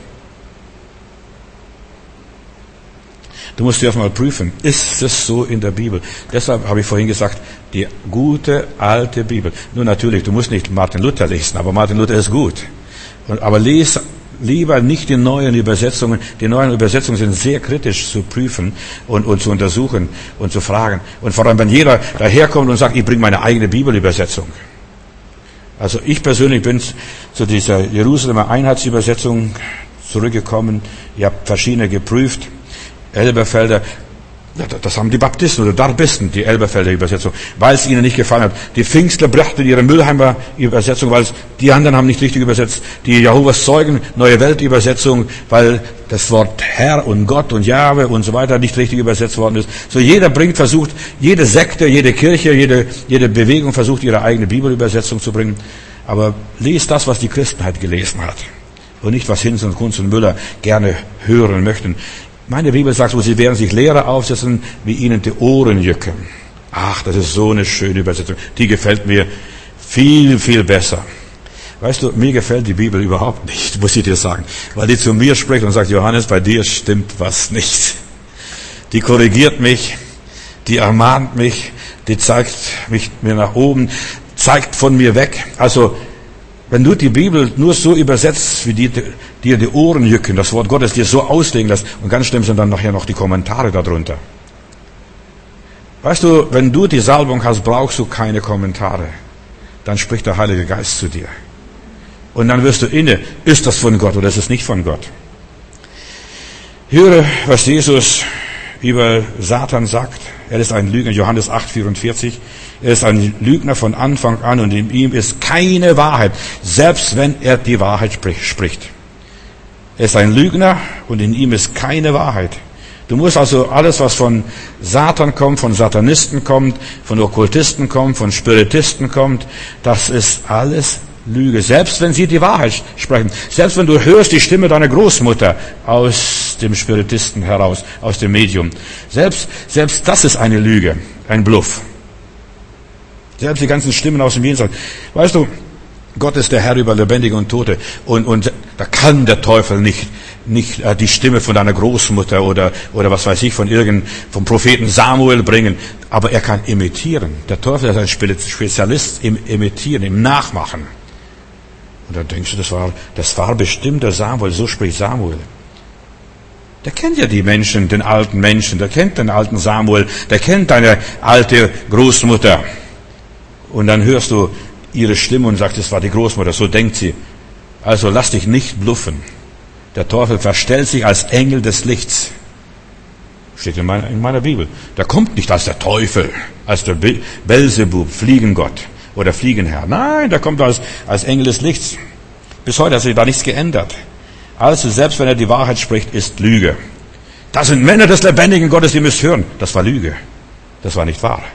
Du musst dir erstmal prüfen, ist es so in der Bibel? Deshalb habe ich vorhin gesagt, die gute alte Bibel. Nur natürlich, du musst nicht Martin Luther lesen, aber Martin Luther ist gut. Aber lies lieber nicht die neuen Übersetzungen. Die neuen Übersetzungen sind sehr kritisch zu prüfen und zu untersuchen und zu fragen. Und vor allem, wenn jeder daherkommt und sagt, ich bringe meine eigene Bibelübersetzung. Also ich persönlich bin zu dieser Jerusalemer Einheitsübersetzung zurückgekommen. Ich habe verschiedene geprüft. Elberfelder, das haben die Baptisten oder Darbisten, die Elberfelder Übersetzung, weil es ihnen nicht gefallen hat. Die Pfingstler brachten ihre Müllheimer Übersetzung, weil die anderen haben nicht richtig übersetzt. Die Jehovas Zeugen, Neue Welt Übersetzung, weil das Wort Herr und Gott und Jahwe und so weiter nicht richtig übersetzt worden ist. So jeder versucht, jede Sekte, jede Kirche, jede Bewegung versucht, ihre eigene Bibelübersetzung zu bringen. Aber lest das, was die Christenheit gelesen hat. Und nicht, was Hinz und Kunz und Müller gerne hören möchten. Meine Bibel sagt, wo sie werden sich Lehrer aufsetzen, wie ihnen die Ohren jucken. Ach, das ist so eine schöne Übersetzung. Die gefällt mir viel, viel besser. Weißt du, mir gefällt die Bibel überhaupt nicht, muss ich dir sagen. Weil die zu mir spricht und sagt, Johannes, bei dir stimmt was nicht. Die korrigiert mich, die ermahnt mich, die zeigt mir nach oben, zeigt von mir weg. Also, wenn du die Bibel nur so übersetzt, wie dir die Ohren jucken, das Wort Gottes dir so auslegen lässt, und ganz schlimm sind dann nachher noch die Kommentare darunter. Weißt du, wenn du die Salbung hast, brauchst du keine Kommentare. Dann spricht der Heilige Geist zu dir. Und dann wirst du inne, ist das von Gott oder ist es nicht von Gott? Höre, was Jesus über Satan sagt. Er ist ein Lügner, Johannes 8,44. Er ist ein Lügner von Anfang an und in ihm ist keine Wahrheit, selbst wenn er die Wahrheit spricht. Er ist ein Lügner und in ihm ist keine Wahrheit. Du musst also alles, was von Satan kommt, von Satanisten kommt, von Okkultisten kommt, von Spiritisten kommt, das ist alles Lüge. Selbst wenn sie die Wahrheit sprechen. Selbst wenn du hörst die Stimme deiner Großmutter aus dem Spiritisten heraus, aus dem Medium. Selbst das ist eine Lüge, ein Bluff. Selbst die ganzen Stimmen aus dem Jenseits. Weißt du, Gott ist der Herr über Lebendige und Tote. Und da kann der Teufel nicht die Stimme von deiner Großmutter oder was weiß ich, vom Propheten Samuel bringen. Aber er kann imitieren. Der Teufel ist ein Spezialist im Imitieren, im Nachmachen. Und dann denkst du, das war bestimmt der Samuel, so spricht Samuel. Der kennt ja die Menschen, den alten Menschen, der kennt den alten Samuel, der kennt deine alte Großmutter. Und dann hörst du ihre Stimme und sagst, es war die Großmutter, so denkt sie. Also lass dich nicht bluffen. Der Teufel verstellt sich als Engel des Lichts. Steht in meiner Bibel. Der kommt nicht als der Teufel, als der Belzebub, Fliegengott oder Fliegenherr. Nein, der kommt als Engel des Lichts. Bis heute hat sich da nichts geändert. Also selbst wenn er die Wahrheit spricht, ist Lüge. Das sind Männer des lebendigen Gottes, die müsst hören. Das war Lüge. Das war nicht wahr.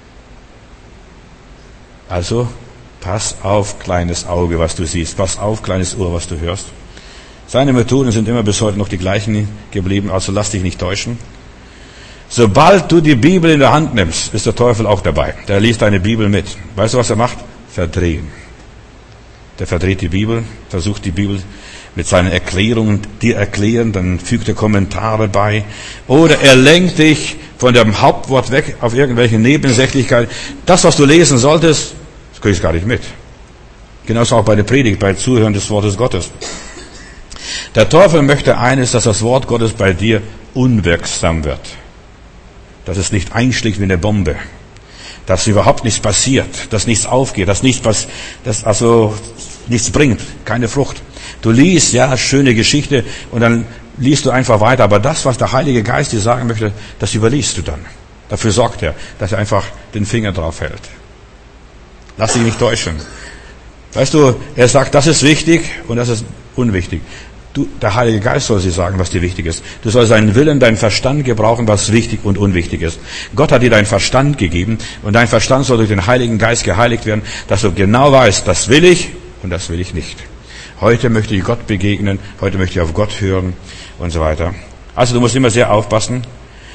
Also pass auf, kleines Auge, was du siehst. Pass auf, kleines Ohr, was du hörst. Seine Methoden sind immer bis heute noch die gleichen geblieben, also lass dich nicht täuschen. Sobald du die Bibel in der Hand nimmst, ist der Teufel auch dabei. Der liest deine Bibel mit. Weißt du, was er macht? Verdrehen. Der verdreht die Bibel, versucht die Bibel mit seinen Erklärungen dir erklären, dann fügt er Kommentare bei. Oder er lenkt dich von dem Hauptwort weg auf irgendwelche Nebensächlichkeiten. Das, was du lesen solltest, das kriegst du gar nicht mit. Genauso auch bei der Predigt, bei Zuhören des Wortes Gottes. Der Teufel möchte eines, dass das Wort Gottes bei dir unwirksam wird. Dass es nicht einschlägt wie eine Bombe. Dass überhaupt nichts passiert, dass nichts aufgeht, dass nichts bringt, keine Frucht. Du liest, ja, schöne Geschichte und dann liest du einfach weiter. Aber das, was der Heilige Geist dir sagen möchte, das überliest du dann. Dafür sorgt er, dass er einfach den Finger drauf hält. Lass dich nicht täuschen. Weißt du, er sagt, das ist wichtig und das ist unwichtig. Der Heilige Geist soll dir sagen, was dir wichtig ist. Du sollst deinen Willen, deinen Verstand gebrauchen, was wichtig und unwichtig ist. Gott hat dir deinen Verstand gegeben und dein Verstand soll durch den Heiligen Geist geheiligt werden, dass du genau weißt, das will ich und das will ich nicht. Heute möchte ich Gott begegnen, heute möchte ich auf Gott hören und so weiter. Also du musst immer sehr aufpassen,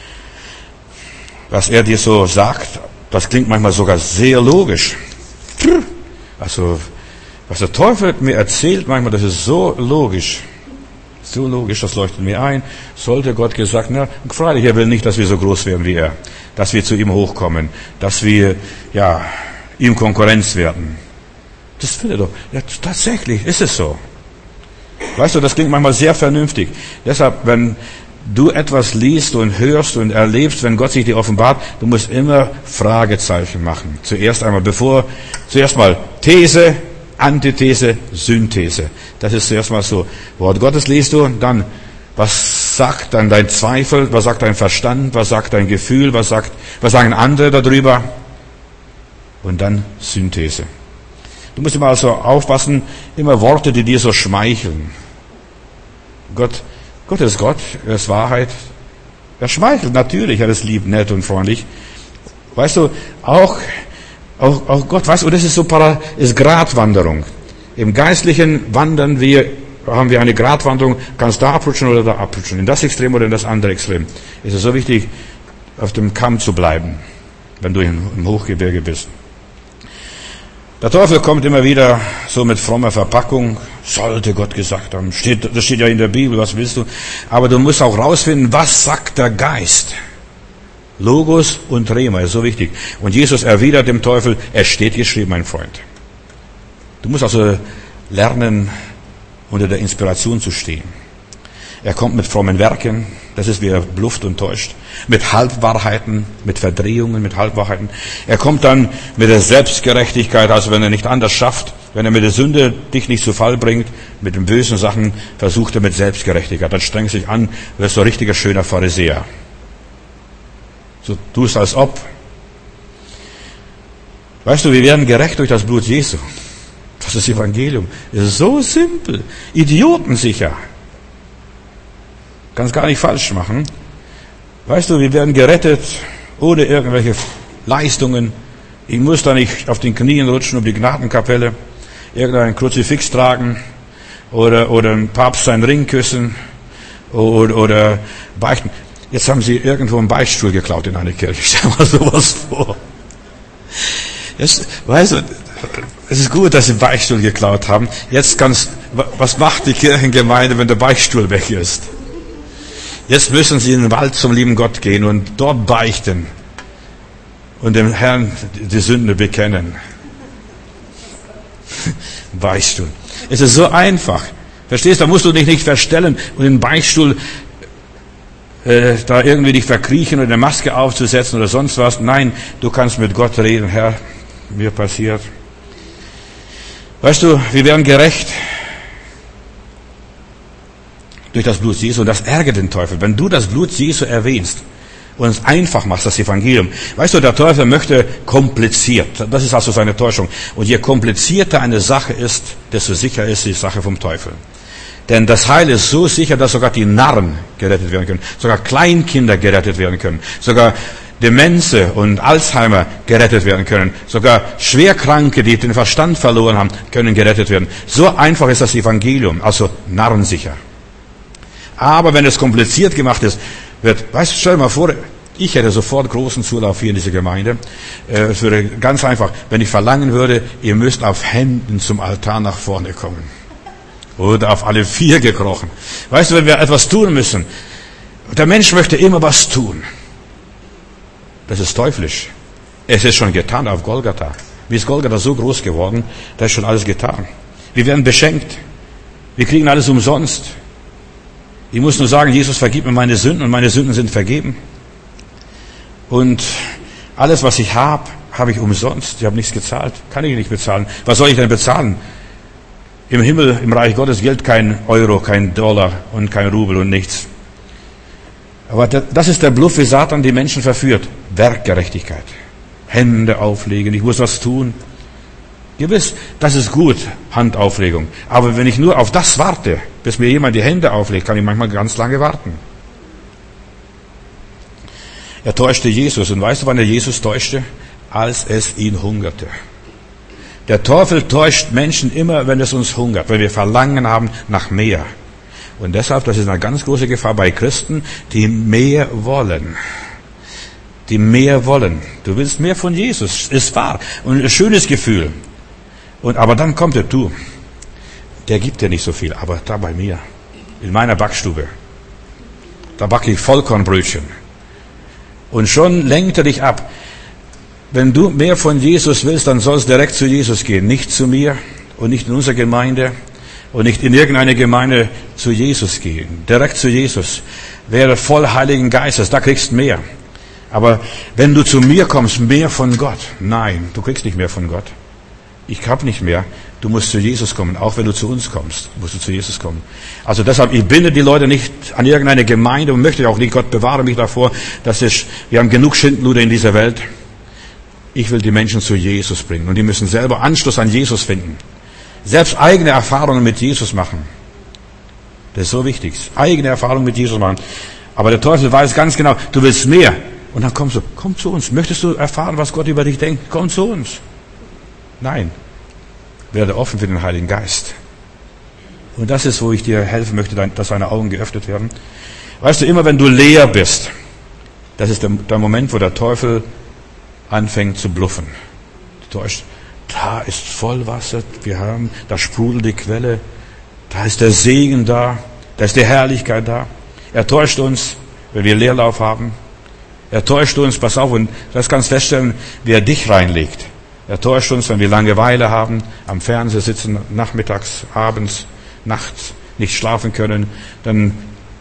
was er dir so sagt. Das klingt manchmal sogar sehr logisch. Also, was der Teufel mir erzählt manchmal, das ist so logisch. So logisch, das leuchtet mir ein. Sollte Gott gesagt, na, freilich, er will nicht, dass wir so groß werden wie er. Dass wir zu ihm hochkommen. Dass wir, ja, ihm Konkurrenz werden. Das will er doch. Ja, tatsächlich ist es so. Weißt du, das klingt manchmal sehr vernünftig. Deshalb, wenn du etwas liest und hörst und erlebst, wenn Gott sich dir offenbart, du musst immer Fragezeichen machen. Zuerst mal These, Antithese, Synthese. Das ist zuerst mal so. Wort Gottes liest du, dann, was sagt dann dein Zweifel, was sagt dein Verstand, was sagt dein Gefühl, was sagen andere darüber? Und dann Synthese. Du musst immer also aufpassen, immer Worte, die dir so schmeicheln. Gott ist Gott, er ist Wahrheit. Er schmeichelt natürlich, er ist lieb, nett und freundlich. Weißt du, auch Gott, weißt du, das ist ist Gratwanderung. Im Geistlichen haben wir eine Gratwanderung, kannst da abrutschen oder da abrutschen. In das Extrem oder in das andere Extrem. Es ist so wichtig, auf dem Kamm zu bleiben, wenn du im Hochgebirge bist. Der Teufel kommt immer wieder so mit frommer Verpackung, sollte Gott gesagt haben. Das steht ja in der Bibel, was willst du? Aber du musst auch rausfinden, was sagt der Geist? Logos und Rema ist so wichtig. Und Jesus erwidert dem Teufel, es steht geschrieben, mein Freund. Du musst also lernen, unter der Inspiration zu stehen. Er kommt mit frommen Werken, das ist, wie er blufft und täuscht, mit Halbwahrheiten, mit Verdrehungen, mit Halbwahrheiten. Er kommt dann mit der Selbstgerechtigkeit, also wenn er nicht anders schafft, wenn er mit der Sünde dich nicht zu Fall bringt, mit den bösen Sachen, versucht er mit Selbstgerechtigkeit. Dann strengst dich an, du bist so ein richtiger schöner Pharisäer. So tust als ob. Weißt du, wir werden gerecht durch das Blut Jesu. Das ist das Evangelium. Das ist so simpel. Idiotensicher. Kannst gar nicht falsch machen. Weißt du, wir werden gerettet ohne irgendwelche Leistungen. Ich muss da nicht auf den Knien rutschen um die Gnadenkapelle, irgendein Kruzifix tragen oder einen Papst seinen Ring küssen oder beichten. Jetzt haben sie irgendwo einen Beichtstuhl geklaut in einer Kirche. Stell mal sowas vor. Weißt du, es ist gut, dass sie den Beichtstuhl geklaut haben. Was macht die Kirchengemeinde, wenn der Beichtstuhl weg ist? Jetzt müssen sie in den Wald zum lieben Gott gehen und dort beichten und dem Herrn die Sünde bekennen. Beichtstuhl. Es ist so einfach. Verstehst du? Da musst du dich nicht verstellen und den Beichtstuhl da irgendwie dich verkriechen oder eine Maske aufzusetzen oder sonst was. Nein, du kannst mit Gott reden. Herr, mir passiert. Weißt du, wir werden gerecht durch das Blut Jesu. Und das ärgert den Teufel. Wenn du das Blut Jesu erwähnst und es einfach machst, das Evangelium. Weißt du, der Teufel möchte kompliziert. Das ist also seine Täuschung. Und je komplizierter eine Sache ist, desto sicher ist die Sache vom Teufel. Denn das Heil ist so sicher, dass sogar die Narren gerettet werden können. Sogar Kleinkinder gerettet werden können. Sogar Demenze und Alzheimer gerettet werden können. Sogar Schwerkranke, die den Verstand verloren haben, können gerettet werden. So einfach ist das Evangelium, also narrensicher. Aber wenn es kompliziert gemacht ist, weißt du, stell dir mal vor, ich hätte sofort großen Zulauf hier in dieser Gemeinde. Es würde ganz einfach, wenn ich verlangen würde, ihr müsst auf Händen zum Altar nach vorne kommen. Oder auf alle 4 gekrochen. Weißt du, wenn wir etwas tun müssen, der Mensch möchte immer was tun. Das ist teuflisch. Es ist schon getan auf Golgatha. Wie ist Golgatha so groß geworden? Da ist schon alles getan. Wir werden beschenkt. Wir kriegen alles umsonst. Ich muss nur sagen, Jesus vergibt mir meine Sünden und meine Sünden sind vergeben. Und alles, was ich habe, habe ich umsonst. Ich habe nichts gezahlt. Kann ich nicht bezahlen. Was soll ich denn bezahlen? Im Himmel, im Reich Gottes gilt kein Euro, kein Dollar und kein Rubel und nichts. Aber das ist der Bluff, wie Satan die Menschen verführt. Werkgerechtigkeit. Hände auflegen, ich muss was tun. Gewiss, das ist gut, Handauflegung. Aber wenn ich nur auf das warte, bis mir jemand die Hände auflegt, kann ich manchmal ganz lange warten. Er täuschte Jesus. Und weißt du, wann er Jesus täuschte? Als es ihn hungerte. Der Teufel täuscht Menschen immer, wenn es uns hungert, wenn wir Verlangen haben nach mehr. Und deshalb, das ist eine ganz große Gefahr bei Christen, die mehr wollen. Die mehr wollen. Du willst mehr von Jesus, ist wahr. Und ein schönes Gefühl. Aber dann kommt der der gibt dir nicht so viel, aber da bei mir, in meiner Backstube, da backe ich Vollkornbrötchen. Und schon lenkt er dich ab. Wenn du mehr von Jesus willst, dann sollst du direkt zu Jesus gehen. Nicht zu mir und nicht in unsere Gemeinde und nicht in irgendeine Gemeinde, zu Jesus gehen. Direkt zu Jesus. Wäre voll Heiligen Geistes, da kriegst du mehr. Aber wenn du zu mir kommst, mehr von Gott. Nein, du kriegst nicht mehr von Gott. Ich habe nicht mehr. Du musst zu Jesus kommen. Auch wenn du zu uns kommst, musst du zu Jesus kommen. Also deshalb, ich binde die Leute nicht an irgendeine Gemeinde und möchte auch nicht. Gott bewahre mich davor, wir haben genug Schindluder in dieser Welt. Ich will die Menschen zu Jesus bringen. Und die müssen selber Anschluss an Jesus finden. Selbst eigene Erfahrungen mit Jesus machen. Das ist so wichtig. Eigene Erfahrungen mit Jesus machen. Aber der Teufel weiß ganz genau, du willst mehr. Und dann komm zu uns. Möchtest du erfahren, was Gott über dich denkt? Komm zu uns. Nein. Werde offen für den Heiligen Geist. Und das ist, wo ich dir helfen möchte, dass deine Augen geöffnet werden. Weißt du, immer wenn du leer bist, das ist der Moment, wo der Teufel anfängt zu bluffen. Da ist Vollwasser, da sprudelt die Quelle, da ist der Segen da ist die Herrlichkeit da. Er täuscht uns, wenn wir Leerlauf haben. Er täuscht uns, pass auf, und das kannst du feststellen, wie er dich reinlegt. Er täuscht uns, wenn wir Langeweile haben, am Fernseher sitzen, nachmittags, abends, nachts, nicht schlafen können, dann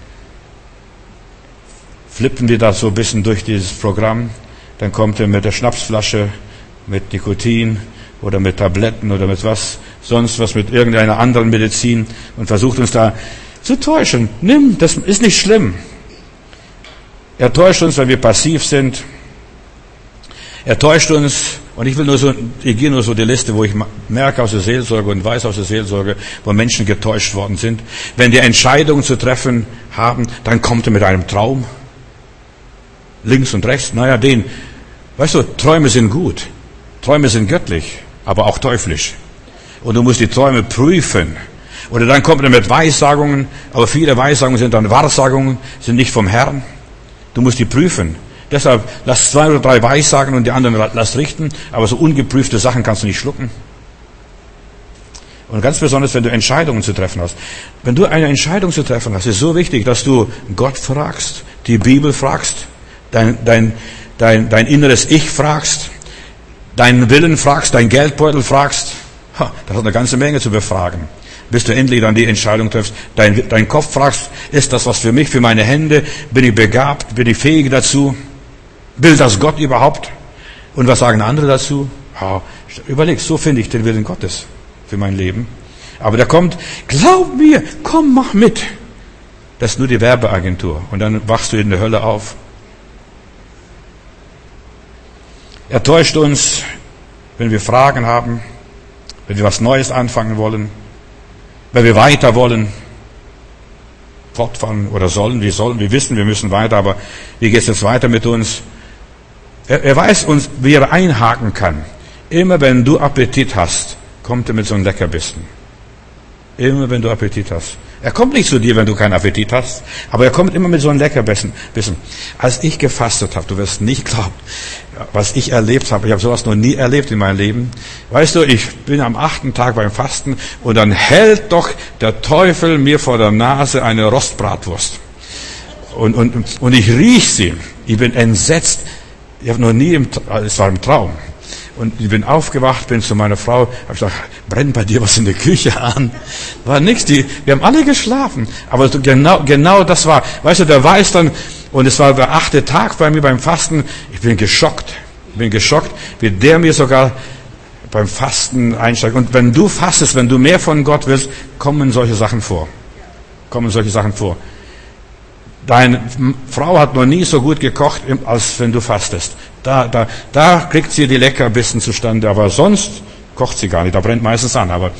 flippen wir da so ein bisschen durch dieses Programm. Dann kommt er mit der Schnapsflasche, mit Nikotin oder mit Tabletten oder mit sonst was, mit irgendeiner anderen Medizin und versucht uns da zu täuschen. Nimm, das ist nicht schlimm. Er täuscht uns, wenn wir passiv sind. Er täuscht uns, und ich gehe nur so die Liste, wo ich merke aus der Seelsorge und weiß aus der Seelsorge, wo Menschen getäuscht worden sind. Wenn die Entscheidungen zu treffen haben, dann kommt er mit einem Traum. Links und rechts, weißt du, Träume sind gut. Träume sind göttlich, aber auch teuflisch. Und du musst die Träume prüfen. Oder dann kommt er mit Weissagungen, aber viele Weissagungen sind dann Wahrsagungen, sind nicht vom Herrn. Du musst die prüfen. Deshalb lass 2 oder 3 weissagen und die anderen lass richten, aber so ungeprüfte Sachen kannst du nicht schlucken. Und ganz besonders, wenn du Entscheidungen zu treffen hast. Wenn du eine Entscheidung zu treffen hast, ist so wichtig, dass du Gott fragst, die Bibel fragst, dein inneres Ich fragst, deinen Willen fragst, dein Geldbeutel fragst. Das hat eine ganze Menge zu befragen. Bis du endlich dann die Entscheidung triffst, dein Kopf fragst, ist das was für mich, für meine Hände? Bin ich begabt? Bin ich fähig dazu? Will das Gott überhaupt? Und was sagen andere dazu? Überleg, so finde ich den Willen Gottes für mein Leben. Aber der kommt, glaub mir, komm, mach mit. Das ist nur die Werbeagentur. Und dann wachst du in der Hölle auf. Er täuscht uns, wenn wir Fragen haben, wenn wir was Neues anfangen wollen, wenn wir weiter wollen, fortfahren oder sollen. Wir wissen, wir müssen weiter, aber wie geht es jetzt weiter mit uns? Er weiß uns, wie er einhaken kann. Immer wenn du Appetit hast, kommt er mit so einem Leckerbissen. Immer wenn du Appetit hast. Er kommt nicht zu dir, wenn du keinen Appetit hast, aber er kommt immer mit so einem Leckerbissen. Als ich gefastet habe, du wirst nicht glauben, was ich erlebt habe. Ich habe sowas noch nie erlebt in meinem Leben. Weißt du, ich bin am 8. Tag beim Fasten und dann hält doch der Teufel mir vor der Nase eine Rostbratwurst. Und ich riech sie. Ich bin entsetzt. Ich habe noch nie, es war im Traum. Und ich bin aufgewacht, bin zu meiner Frau, habe gesagt, brennt bei dir was in der Küche an? War nichts, wir haben alle geschlafen. Aber genau das war, weißt du, der weiß dann, und es war der 8. Tag bei mir beim Fasten, ich bin geschockt, wie der mir sogar beim Fasten einsteigt. Und wenn du fastest, wenn du mehr von Gott willst, kommen solche Sachen vor. Deine Frau hat noch nie so gut gekocht, als wenn du fastest. Da kriegt sie die Leckerbissen zustande, aber sonst kocht sie gar nicht. Da brennt meistens an. Aber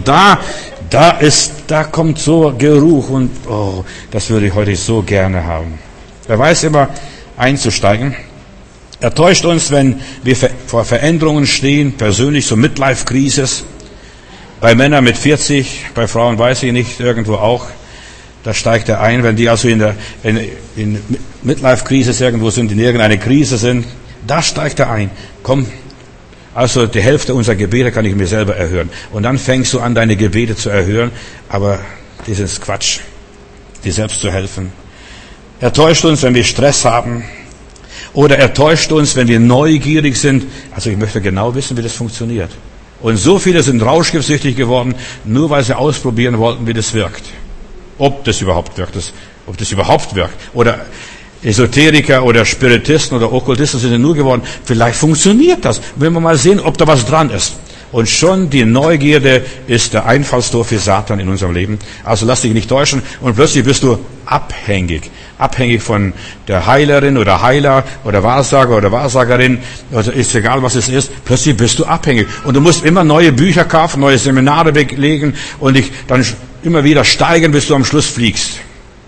da kommt so Geruch und das würde ich heute so gerne haben. Er weiß immer einzusteigen. Er täuscht uns, wenn wir vor Veränderungen stehen, persönlich so Midlife-Crisis. Bei Männern mit 40, bei Frauen weiß ich nicht, irgendwo auch. Da steigt er ein, wenn die also in Midlife-Crisis irgendwo sind, in irgendeine Krise sind. Da steigt er ein. Komm, also die Hälfte unserer Gebete kann ich mir selber erhören. Und dann fängst du an, deine Gebete zu erhören. Aber das ist Quatsch, dir selbst zu helfen. Er täuscht uns, wenn wir Stress haben. Oder er täuscht uns, wenn wir neugierig sind. Also ich möchte genau wissen, wie das funktioniert. Und so viele sind rauschgiftsüchtig geworden, nur weil sie ausprobieren wollten, wie das wirkt. Ob das überhaupt wirkt. Oder Esoteriker oder Spiritisten oder Okkultisten sind nur geworden. Vielleicht funktioniert das. Wenn wir mal sehen, ob da was dran ist. Und schon die Neugierde ist der Einfallstor für Satan in unserem Leben. Also lass dich nicht täuschen. Und plötzlich bist du abhängig. Abhängig von der Heilerin oder Heiler oder Wahrsager oder Wahrsagerin. Also ist egal, was es ist. Plötzlich bist du abhängig. Und du musst immer neue Bücher kaufen, neue Seminare belegen und dich dann immer wieder steigern, bis du am Schluss fliegst.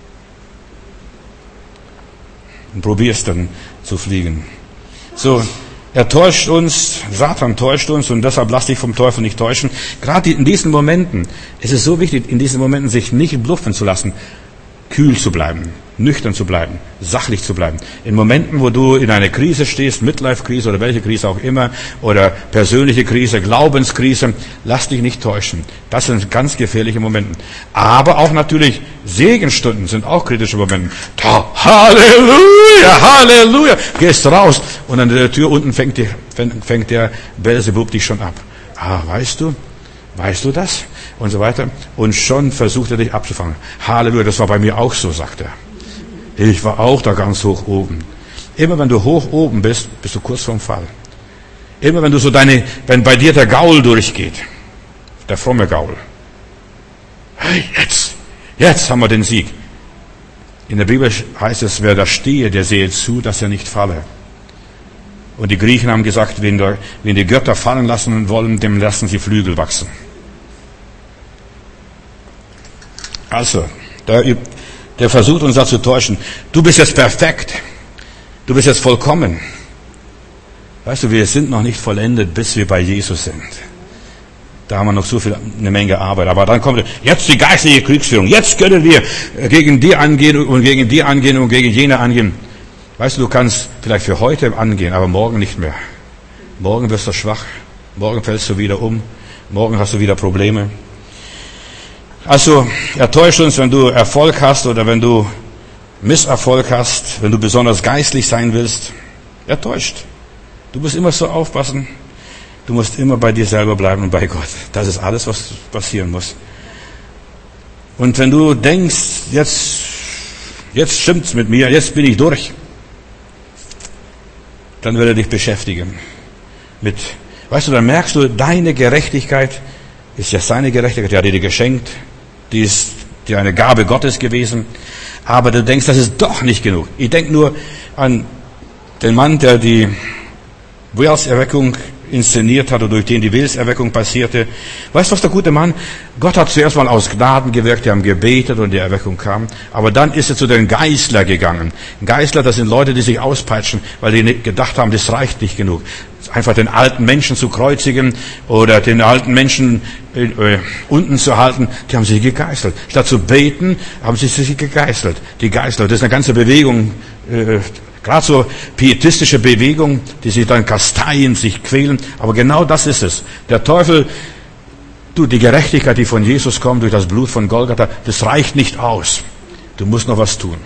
Und probierst dann zu fliegen. So, er täuscht uns, Satan täuscht uns und deshalb lass dich vom Teufel nicht täuschen. Gerade in diesen Momenten, es ist so wichtig, in diesen Momenten sich nicht bluffen zu lassen, kühl zu bleiben, nüchtern zu bleiben, sachlich zu bleiben. In Momenten, wo du in einer Krise stehst, Midlife-Krise oder welche Krise auch immer, oder persönliche Krise, Glaubenskrise, lass dich nicht täuschen. Das sind ganz gefährliche Momente. Aber auch natürlich Segenstunden sind auch kritische Momente. Halleluja, Halleluja. Gehst raus und an der Tür unten fängt der Beelzebub dich schon ab. Weißt du das? Und so weiter. Und schon versucht er dich abzufangen. Halleluja, das war bei mir auch so, sagt er. Ich war auch da ganz hoch oben. Immer wenn du hoch oben bist, bist du kurz vorm Fall. Immer wenn du wenn bei dir der Gaul durchgeht, der fromme Gaul. Hey, jetzt haben wir den Sieg. In der Bibel heißt es, wer da stehe, der sehe zu, dass er nicht falle. Und die Griechen haben gesagt, wen die Götter fallen lassen wollen, dem lassen sie Flügel wachsen. Also, der versucht uns da zu täuschen. Du bist jetzt perfekt. Du bist jetzt vollkommen. Weißt du, wir sind noch nicht vollendet, bis wir bei Jesus sind. Da haben wir noch eine Menge Arbeit. Aber dann kommt jetzt die geistliche Kriegsführung. Jetzt können wir gegen die angehen und gegen die angehen und gegen jene angehen. Weißt du, du kannst vielleicht für heute angehen, aber morgen nicht mehr. Morgen wirst du schwach. Morgen fällst du wieder um. Morgen hast du wieder Probleme. Also, er täuscht uns, wenn du Erfolg hast oder wenn du Misserfolg hast, wenn du besonders geistlich sein willst. Er täuscht. Du musst immer so aufpassen. Du musst immer bei dir selber bleiben und bei Gott. Das ist alles, was passieren muss. Und wenn du denkst, jetzt stimmt's mit mir, jetzt bin ich durch, dann wird er dich beschäftigen mit, weißt du, dann merkst du, deine Gerechtigkeit ist ja seine Gerechtigkeit, die hat dir geschenkt, die ist dir eine Gabe Gottes gewesen, aber du denkst, das ist doch nicht genug. Ich denke nur an den Mann, der die Wales-Erweckung inszeniert hat oder durch den die Wales-Erweckung passierte. Weißt du was, der gute Mann? Gott hat zuerst mal aus Gnaden gewirkt, die haben gebetet und die Erweckung kam. Aber dann ist er zu den Geißler gegangen. Geißler, das sind Leute, die sich auspeitschen, weil die gedacht haben, das reicht nicht genug. Einfach den alten Menschen zu kreuzigen oder den alten Menschen unten zu halten, die haben sich gegeißelt. Statt zu beten, haben sie sich gegeißelt. Die Geißler, das ist eine ganze Bewegung, gerade so pietistische Bewegung, die sich dann kasteien, sich quälen. Aber genau das ist es. Der Teufel, die Gerechtigkeit, die von Jesus kommt, durch das Blut von Golgatha, das reicht nicht aus. Du musst noch was tun.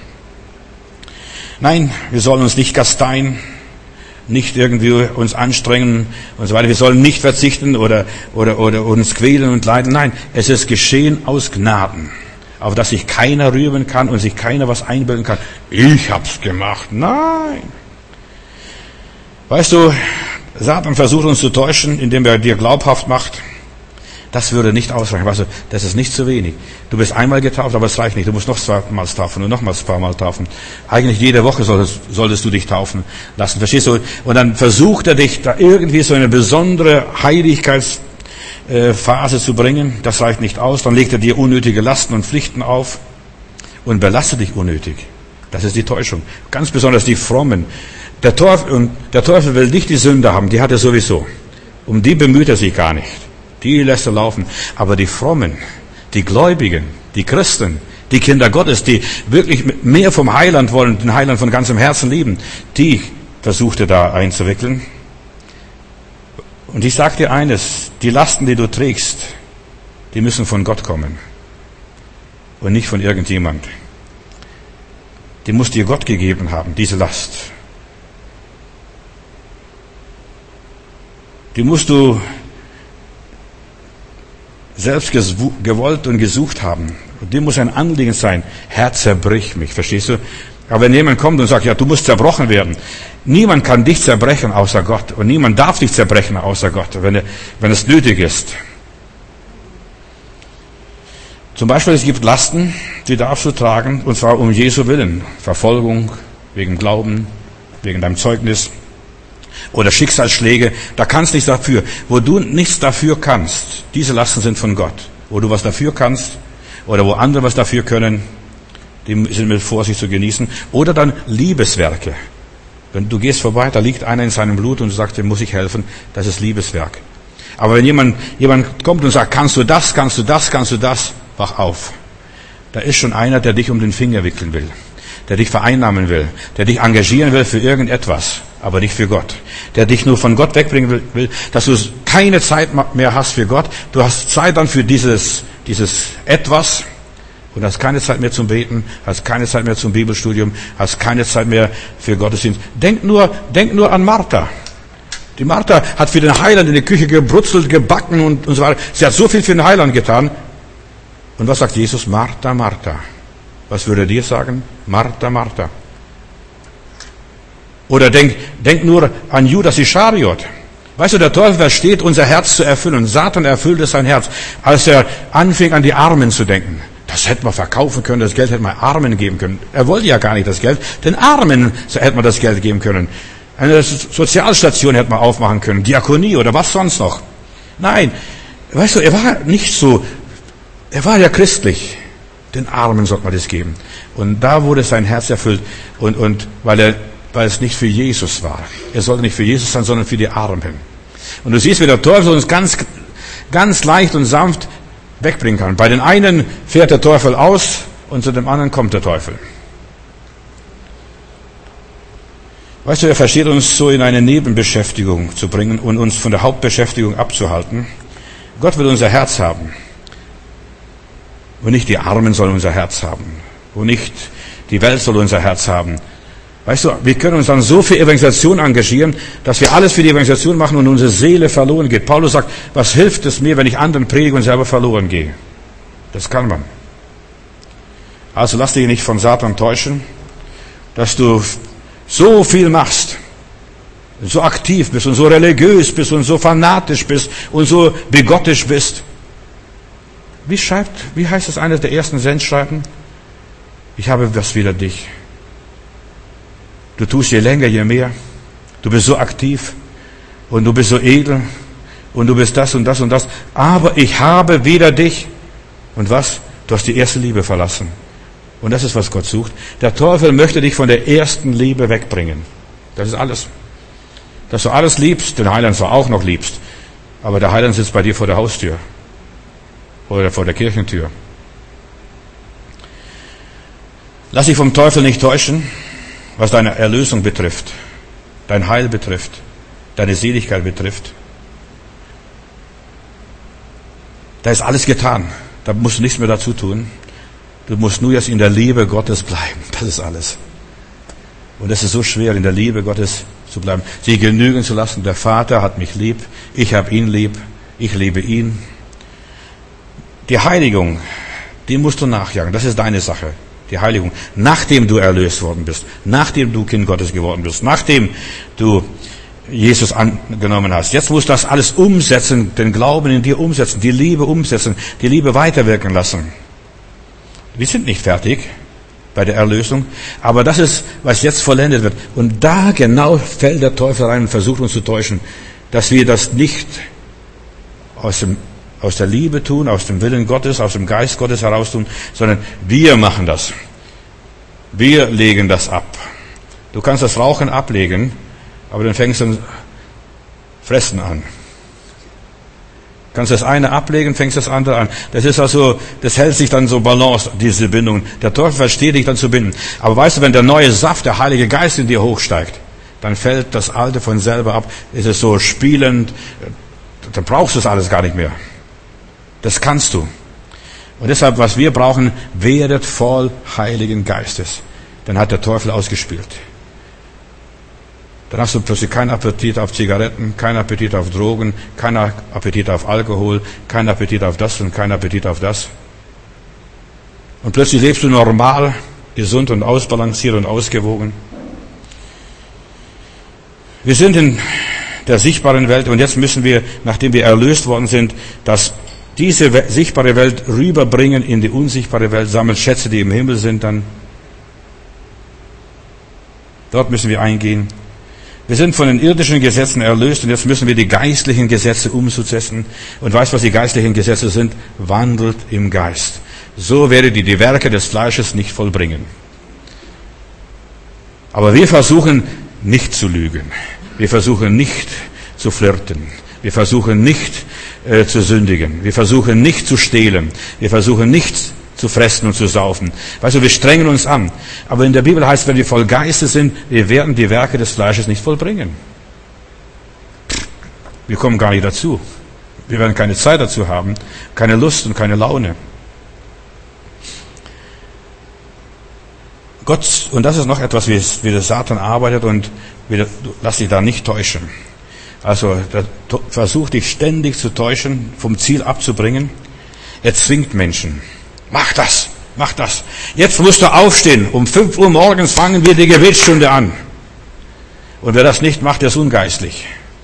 Nein, wir sollen uns nicht kasteien, nicht irgendwie uns anstrengen und so weiter. Wir sollen nicht verzichten oder uns quälen und leiden. Nein, es ist geschehen aus Gnaden, auf das sich keiner rühmen kann und sich keiner was einbilden kann. Ich hab's gemacht. Nein. Weißt du, Satan versucht uns zu täuschen, indem er dir glaubhaft macht, das würde nicht ausreichen. Weißt du, das ist nicht zu wenig. Du bist einmal getauft, aber es reicht nicht. Du musst noch zweimal taufen und nochmals ein paar Mal taufen. Eigentlich jede Woche solltest du dich taufen lassen. Verstehst du? Und dann versucht er dich da irgendwie so eine besondere Heiligkeitsphase zu bringen. Das reicht nicht aus. Dann legt er dir unnötige Lasten und Pflichten auf und belastet dich unnötig. Das ist die Täuschung. Ganz besonders die Frommen. Der Teufel will nicht die Sünder haben. Die hat er sowieso. Um die bemüht er sich gar nicht. Die lässt er laufen. Aber die Frommen, die Gläubigen, die Christen, die Kinder Gottes, die wirklich mehr vom Heiland wollen, den Heiland von ganzem Herzen lieben, die versucht er da einzuwickeln. Und ich sage dir eines, die Lasten, die du trägst, die müssen von Gott kommen und nicht von irgendjemand. Die muss dir Gott gegeben haben, diese Last. Die musst du selbst gewollt und gesucht haben. Und dem muss ein Anliegen sein. Herr, zerbrich mich, verstehst du? Aber wenn jemand kommt und sagt, ja, du musst zerbrochen werden. Niemand kann dich zerbrechen außer Gott. Und niemand darf dich zerbrechen außer Gott, wenn es nötig ist. Zum Beispiel, es gibt Lasten, die darfst du tragen, und zwar um Jesu Willen. Verfolgung, wegen Glauben, wegen deinem Zeugnis. Oder Schicksalsschläge, da kannst du nichts dafür. Wo du nichts dafür kannst, diese Lasten sind von Gott. Wo du was dafür kannst, oder wo andere was dafür können, die sind mit Vorsicht zu genießen. Oder dann Liebeswerke. Wenn du gehst vorbei, da liegt einer in seinem Blut und du sagst, dem muss ich helfen, das ist Liebeswerk. Aber wenn jemand kommt und sagt, kannst du das, wach auf. Da ist schon einer, der dich um den Finger wickeln will, der dich vereinnahmen will, der dich engagieren will für irgendetwas, aber nicht für Gott. Der dich nur von Gott wegbringen will, dass du keine Zeit mehr hast für Gott. Du hast Zeit dann für dieses Etwas und hast keine Zeit mehr zum Beten, hast keine Zeit mehr zum Bibelstudium, hast keine Zeit mehr für Gottesdienst. Denk nur an Martha. Die Martha hat für den Heiland in der Küche gebrutzelt, gebacken und so weiter. Sie hat so viel für den Heiland getan. Und was sagt Jesus? Martha, Martha. Was würde er dir sagen? Martha, Martha. Oder denk nur an Judas Ischariot. Weißt du, der Teufel versteht, unser Herz zu erfüllen. Und Satan erfüllte sein Herz, als er anfing, an die Armen zu denken. Das hätte man verkaufen können, das Geld hätte man Armen geben können. Er wollte ja gar nicht das Geld. Den Armen hätte man das Geld geben können. Eine Sozialstation hätte man aufmachen können. Diakonie oder was sonst noch. Nein, weißt du, er war ja christlich. Den Armen sollte man das geben. Und da wurde sein Herz erfüllt. Und weil es nicht für Jesus war. Er sollte nicht für Jesus sein, sondern für die Armen. Und du siehst, wie der Teufel uns ganz, ganz leicht und sanft wegbringen kann. Bei den einen fährt der Teufel aus und zu dem anderen kommt der Teufel. Weißt du, er versteht uns so in eine Nebenbeschäftigung zu bringen und uns von der Hauptbeschäftigung abzuhalten. Gott will unser Herz haben. Und nicht die Armen sollen unser Herz haben. Und nicht die Welt soll unser Herz haben. Weißt du, wir können uns dann so für Evangelisation engagieren, dass wir alles für die Evangelisation machen und unsere Seele verloren geht. Paulus sagt, was hilft es mir, wenn ich anderen predige und selber verloren gehe? Das kann man. Also lass dich nicht von Satan täuschen, dass du so viel machst, so aktiv bist und so religiös bist und so fanatisch bist und so bigottisch bist. Wie heißt es eines der ersten Sendschreiben? Ich habe was wider dich. Du tust je länger, je mehr. Du bist so aktiv und du bist so edel und du bist das und das und das. Aber ich habe wider dich. Und was? Du hast die erste Liebe verlassen. Und das ist, was Gott sucht. Der Teufel möchte dich von der ersten Liebe wegbringen. Das ist alles. Dass du alles liebst, den Heiland zwar auch noch liebst, aber der Heiland sitzt bei dir vor der Haustür oder vor der Kirchentür. Lass dich vom Teufel nicht täuschen, was deine Erlösung betrifft, dein Heil betrifft, deine Seligkeit betrifft. Da ist alles getan. Da musst du nichts mehr dazu tun. Du musst nur jetzt in der Liebe Gottes bleiben. Das ist alles. Und es ist so schwer, in der Liebe Gottes zu bleiben. Sie genügen zu lassen. Der Vater hat mich lieb. Ich habe ihn lieb. Ich liebe ihn. Die Heiligung, die musst du nachjagen. Das ist deine Sache. Die Heiligung. Nachdem du erlöst worden bist. Nachdem du Kind Gottes geworden bist. Nachdem du Jesus angenommen hast. Jetzt musst du das alles umsetzen, den Glauben in dir umsetzen, die Liebe umsetzen, die Liebe weiterwirken lassen. Wir sind nicht fertig bei der Erlösung, aber das ist, was jetzt vollendet wird. Und da genau fällt der Teufel rein und versucht uns zu täuschen, dass wir das nicht aus der Liebe tun, aus dem Willen Gottes, aus dem Geist Gottes heraus tun, sondern wir machen das. Wir legen das ab. Du kannst das Rauchen ablegen, aber dann fängst du Fressen an. Kannst das eine ablegen, fängst das andere an. Das ist also, das hält sich dann so Balance, diese Bindung. Der Teufel versteht dich dann zu binden. Aber weißt du, wenn der neue Saft, der Heilige Geist in dir hochsteigt, dann fällt das Alte von selber ab. Es ist so spielend, dann brauchst du das alles gar nicht mehr. Das kannst du. Und deshalb, was wir brauchen, werdet voll Heiligen Geistes. Dann hat der Teufel ausgespielt. Dann hast du plötzlich keinen Appetit auf Zigaretten, keinen Appetit auf Drogen, keinen Appetit auf Alkohol, keinen Appetit auf das und keinen Appetit auf das. Und plötzlich lebst du normal, gesund und ausbalanciert und ausgewogen. Wir sind in der sichtbaren Welt und jetzt müssen wir, nachdem wir erlöst worden sind, diese sichtbare Welt rüberbringen in die unsichtbare Welt, sammeln Schätze, die im Himmel sind dann. Dort müssen wir eingehen. Wir sind von den irdischen Gesetzen erlöst und jetzt müssen wir die geistlichen Gesetze umsetzen. Und weißt du, was die geistlichen Gesetze sind? Wandelt im Geist. So werdet ihr die Werke des Fleisches nicht vollbringen. Aber wir versuchen nicht zu lügen. Wir versuchen nicht zu flirten. Wir versuchen nicht zu sündigen. Wir versuchen nicht zu stehlen. Wir versuchen nicht zu fressen und zu saufen. Weißt du, wir strengen uns an. Aber in der Bibel heißt, wenn wir voll Geistes sind, wir werden die Werke des Fleisches nicht vollbringen. Wir kommen gar nicht dazu. Wir werden keine Zeit dazu haben, keine Lust und keine Laune. Gott, und das ist noch etwas, wie der Satan arbeitet und lass dich da nicht täuschen. Also, der versucht dich ständig zu täuschen, vom Ziel abzubringen. Er zwingt Menschen. Mach das, mach das. Jetzt musst du aufstehen. Um 5 Uhr morgens fangen wir die Gebetsstunde an. Und wer das nicht macht, der ist ungeistlich.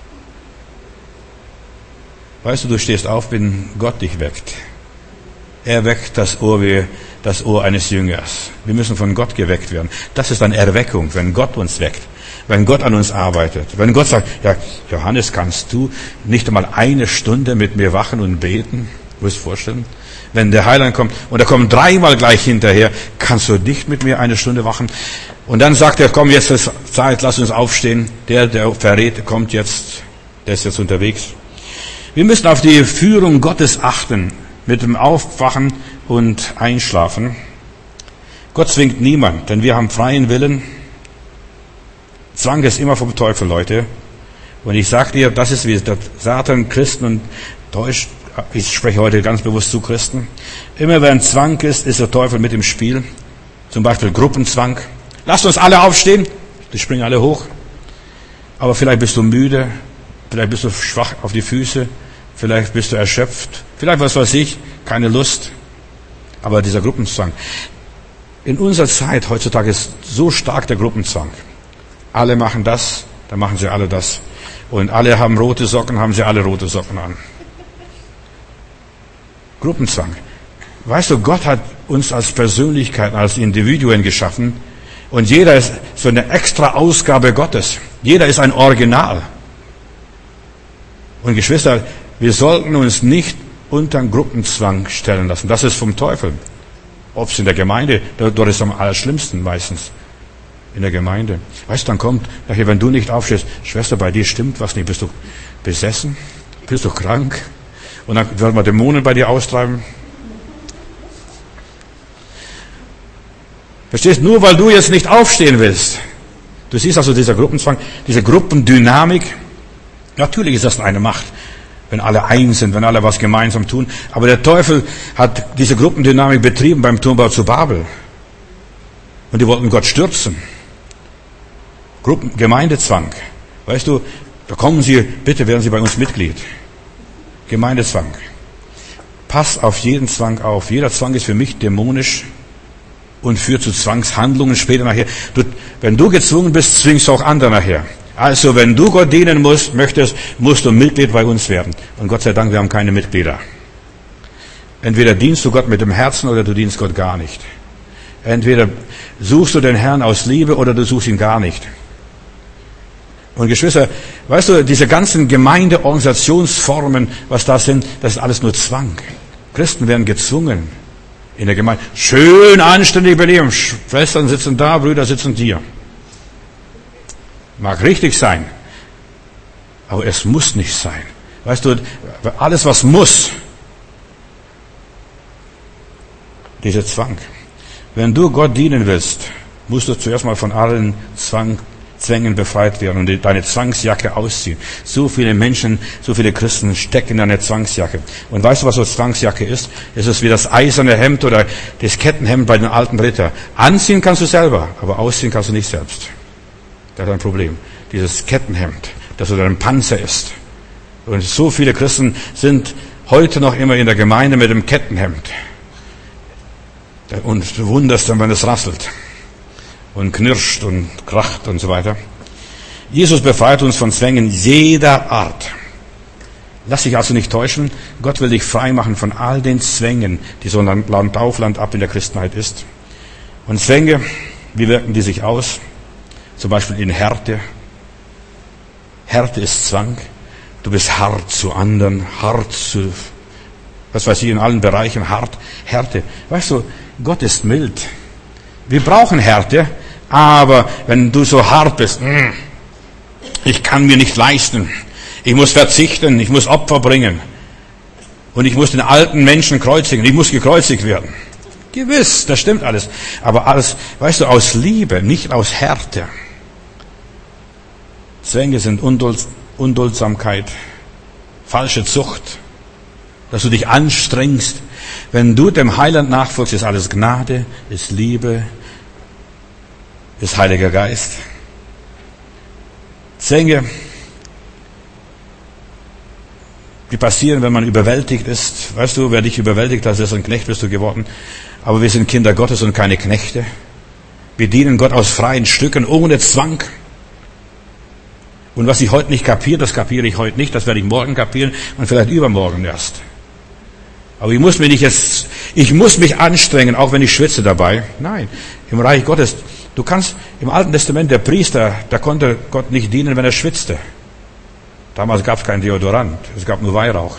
Weißt du, du stehst auf, wenn Gott dich weckt. Er weckt das Ohr wie das Ohr eines Jüngers. Wir müssen von Gott geweckt werden. Das ist eine Erweckung, wenn Gott uns weckt. Wenn Gott an uns arbeitet. Wenn Gott sagt, ja, Johannes, kannst du nicht einmal 1 Stunde mit mir wachen und beten? Du musst dir vorstellen. Wenn der Heiland kommt, und er kommt 3-mal gleich hinterher, kannst du nicht mit mir 1 Stunde wachen? Und dann sagt er, komm, jetzt ist Zeit, lass uns aufstehen. Der verrät, kommt jetzt, der ist jetzt unterwegs. Wir müssen auf die Führung Gottes achten, mit dem Aufwachen und Einschlafen. Gott zwingt niemand, denn wir haben freien Willen. Zwang ist immer vom Teufel, Leute. Und ich sage dir, das ist, wie der Satan Christen und ich spreche heute ganz bewusst zu Christen, immer wenn Zwang ist der Teufel mit im Spiel. Zum Beispiel Gruppenzwang. Lasst uns alle aufstehen. Die springen alle hoch. Aber vielleicht bist du müde. Vielleicht bist du schwach auf die Füße. Vielleicht bist du erschöpft. Vielleicht, was weiß ich, keine Lust. Aber dieser Gruppenzwang. In unserer Zeit heutzutage ist so stark der Gruppenzwang. Alle machen das, dann machen sie alle das. Und alle haben rote Socken, haben sie alle rote Socken an. Gruppenzwang. Weißt du, Gott hat uns als Persönlichkeiten, als Individuen geschaffen. Und jeder ist so eine extra Ausgabe Gottes. Jeder ist ein Original. Und Geschwister, wir sollten uns nicht unter einen Gruppenzwang stellen lassen. Das ist vom Teufel. Ob es in der Gemeinde, dort ist es am allerschlimmsten meistens. In der Gemeinde. Weißt du, dann kommt, nachher, wenn du nicht aufstehst, Schwester, bei dir stimmt was nicht. Bist du besessen? Bist du krank? Und dann werden wir Dämonen bei dir austreiben. Verstehst? Nur weil du jetzt nicht aufstehen willst. Du siehst also dieser Gruppenzwang, diese Gruppendynamik. Natürlich ist das eine Macht, wenn alle eins sind, wenn alle was gemeinsam tun. Aber der Teufel hat diese Gruppendynamik betrieben beim Turmbau zu Babel. Und die wollten Gott stürzen. Gemeindezwang. Weißt du, da kommen Sie, bitte werden Sie bei uns Mitglied. Gemeindezwang. Pass auf jeden Zwang auf. Jeder Zwang ist für mich dämonisch und führt zu Zwangshandlungen später nachher. Wenn du gezwungen bist, zwingst du auch andere nachher. Also, wenn du Gott dienen möchtest, musst du Mitglied bei uns werden. Und Gott sei Dank, wir haben keine Mitglieder. Entweder dienst du Gott mit dem Herzen oder du dienst Gott gar nicht. Entweder suchst du den Herrn aus Liebe oder du suchst ihn gar nicht. Und Geschwister, weißt du, diese ganzen Gemeindeorganisationsformen, was das sind, das ist alles nur Zwang. Christen werden gezwungen in der Gemeinde. Schön anständig benehmen. Schwestern sitzen da, Brüder sitzen hier. Mag richtig sein, aber es muss nicht sein. Weißt du, alles was muss, dieser Zwang. Wenn du Gott dienen willst, musst du zuerst mal von allen Zwängen befreit werden und deine Zwangsjacke ausziehen. So viele Menschen, so viele Christen stecken in einer Zwangsjacke. Und weißt du, was so Zwangsjacke ist? Es ist wie das eiserne Hemd oder das Kettenhemd bei den alten Ritter. Anziehen kannst du selber, aber ausziehen kannst du nicht selbst. Das ist ein Problem. Dieses Kettenhemd, das so ein Panzer ist. Und so viele Christen sind heute noch immer in der Gemeinde mit dem Kettenhemd. Und du wunderst dann, wenn es rasselt und knirscht und kracht und so weiter. Jesus befreit uns von Zwängen jeder Art. Lass dich also nicht täuschen. Gott will dich frei machen von all den Zwängen, die so Land auf, Land ab in der Christenheit ist. Und Zwänge, wie wirken die sich aus? Zum Beispiel in Härte. Härte ist Zwang. Du bist hart zu anderen, hart zu, was weiß ich, in allen Bereichen, Härte. Weißt du, Gott ist mild. Wir brauchen Härte, aber wenn du so hart bist, ich kann mir nicht leisten, ich muss verzichten, ich muss Opfer bringen und ich muss den alten Menschen kreuzigen, ich muss gekreuzigt werden. Gewiss, das stimmt alles. Aber alles, weißt du, aus Liebe, nicht aus Härte. Zwänge sind Unduldsamkeit, falsche Zucht, dass du dich anstrengst. Wenn du dem Heiland nachfolgst, ist alles Gnade, ist Liebe, ist Heiliger Geist. Zwänge, die passieren, wenn man überwältigt ist. Weißt du, wer dich überwältigt hat, ist ein Knecht, bist du geworden. Aber wir sind Kinder Gottes und keine Knechte. Wir dienen Gott aus freien Stücken, ohne Zwang. Und was ich heute nicht kapiere, das kapiere ich heute nicht, das werde ich morgen kapieren und vielleicht übermorgen erst. Aber ich muss mich anstrengen, auch wenn ich schwitze dabei. Nein, im Reich Gottes, du kannst, im Alten Testament, der Priester, der konnte Gott nicht dienen, wenn er schwitzte. Damals gab es kein Deodorant, es gab nur Weihrauch.